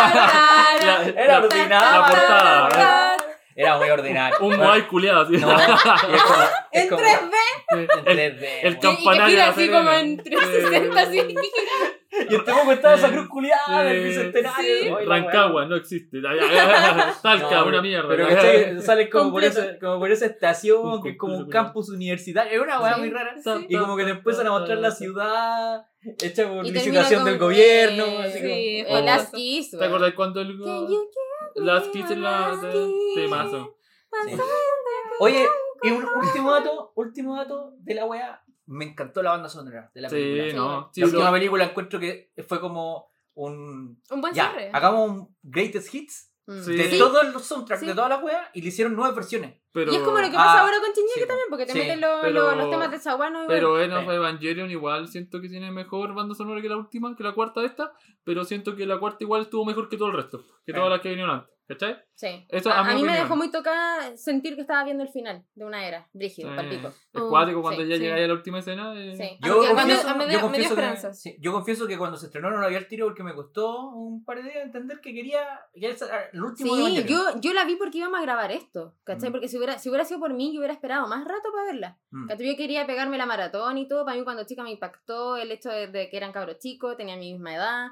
Era ordinario. La portada. Era muy ordinario. Un Moai culiado, así. No, y es como, es En como 3D. en 3D. el weón. campo- Y que Campanario gira de así Serena. como en 360, así. Y el tipo estaba esa cruz culiada del Sí. bicentenario. Sí. Ay, la Rancagua, weá. no existe. Talca, No, una mierda. Pero ¿cachai? Salen como Completo. por esa estación, Un que es como un completo, campus universitario. Es una weá Sí. muy rara. Sí. Y como que te empiezan a mostrar la ciudad hecha por Y termina licitación con, del gobierno. Así sí, como, El Oh. Last Kiss. ¿Te acordás cuando el. Can you Las Kiss en la. Last Kiss? Temazo. Sí. Oye, y un último dato de la weá. Me encantó la banda sonora de la película. Sí, no. Sí, La última lo- película encuentro que fue como un... Un buen Ya, cierre. hagamos un greatest hits Sí. de Sí. todos los soundtracks, Sí. de todas las weas, y le hicieron 9 versiones. pero, Y es como lo que pasa ahora con Shinji sí, también, porque te sí, meten pero- los temas de Sawano igual. Pero en Sí. Evangelion igual siento que tiene mejor banda sonora que la última, que la cuarta esta, pero siento que la cuarta igual estuvo mejor que todo el resto, que todas las que vinieron antes, ¿cachai? Sí. Eso a a mi mí me opinión. dejó muy tocada sentir que estaba viendo el final de una era. Brígido, Sí. palpico. Es cuático cuando sí, ya sí. llegáis a la última escena. Sí. Yo Aunque confieso, cuando- me dio esperanzas. yo confieso que cuando se estrenó no la vi al tiro porque me costó un par de días entender que quería el último de Sí, Evangelion. yo la vi porque íbamos a grabar esto, ¿cachai? Mm. Porque si hubiera sido por mí, yo hubiera esperado más rato para verla. Mm. ¿Cachai? Yo quería pegarme la maratón y todo. Para mí cuando chica me impactó el hecho de que eran cabros chicos, tenían mi misma edad.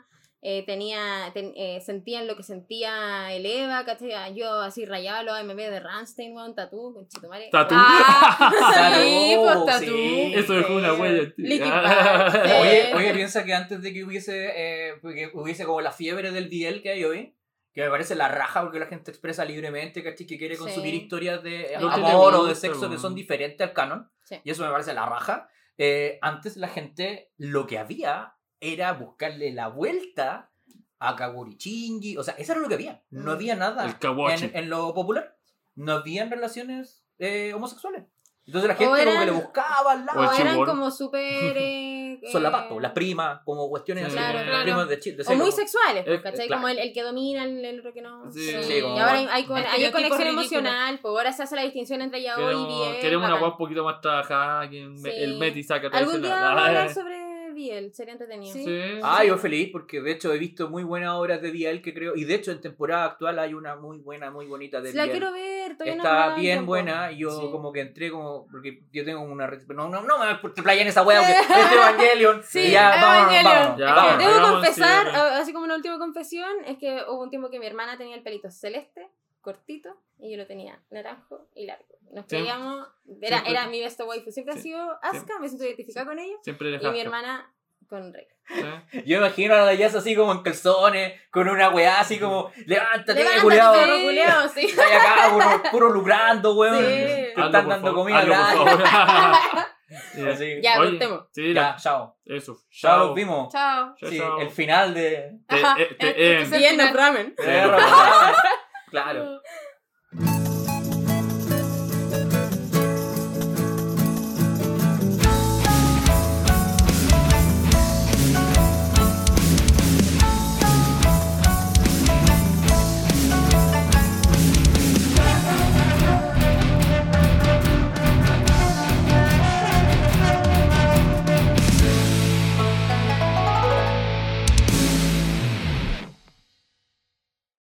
Sentían lo que sentía el Eva, ¿cachai? Yo así rayaba los AMB de Rammstein, weón, Tatú, con Chitumare. Tatú. Ah, sí, Tatú, pues Tatú. sí. Eso dejó una huella en ti. Linkin Park, sí. Oye, piensa que antes de que hubiese como la fiebre del BL que hay hoy, que me parece la raja porque la gente expresa libremente, ¿cachai? Que quiere consumir Sí. historias de Lo que le amor o de gusta, sexo que bueno. son diferentes al canon. Sí. Y eso me parece la raja. Antes la gente, lo que había era buscarle la vuelta a Kaguri Shinji. O sea, eso era lo que había. No Mm. había nada El kawachi. en lo popular. No habían relaciones homosexuales. Entonces la gente O como eran- que le buscaba al lado. O el O eran chibor. como súper... Solapato, las primas, como cuestiones así, Claro, como claro. las primas de Chile. O muy sexuales, pues, Eh, ¿cachai? claro. Como el que domina, el otro que no. Sí. Sí, como- Y ahora hay Estereotipos conexión ridículos. emocional, pues ahora se hace la distinción entre yaoi y BL. Queremos una bacán. guapa un poquito más trabajada, que Sí. el Meti saca todo Algún ese día lado. vamos a hablar sobre BL, sería entretenido. Sí. Sí. Yo feliz porque de hecho he visto muy buenas obras de DL que creo, y de hecho en temporada actual hay una muy buena, muy bonita de La DL. quiero ver, todavía no me Está ha dado bien tiempo. buena y yo Sí. como que entré como, porque yo tengo una no me playa en esa wea porque es Evangelion Sí, y ya Evangelion. vámonos. Ya, Es que vamos, debo hagamos confesar, cierre. así como una última confesión, es que hubo un tiempo que mi hermana tenía el pelito celeste, cortito, y yo lo tenía naranjo y largo. Nos Sí. creíamos, Siempre- era mi best waifu, siempre ha Sí. sido Asuka, me siento identificada con ella, Siempre eres y mi Asuka. hermana con Rey. ¿Sí? Yo imagino a la Dayas así como en calzones, con una weá así como, levántate, Levántate, culiao. perro culiao, sí. Está ahí acá, puro lucrando, weón. Sí. Te Hazlo, están por dando favor, comida hazlo, por gratis. favor. Así. Ya, Oye, cortemos. Sí, Ya, chao. eso. Ya los vimos. Chao. Chao, Sí, chao. el final de... Te- Ajá, te- este es el Bien, final. ramen. Sí. Claro.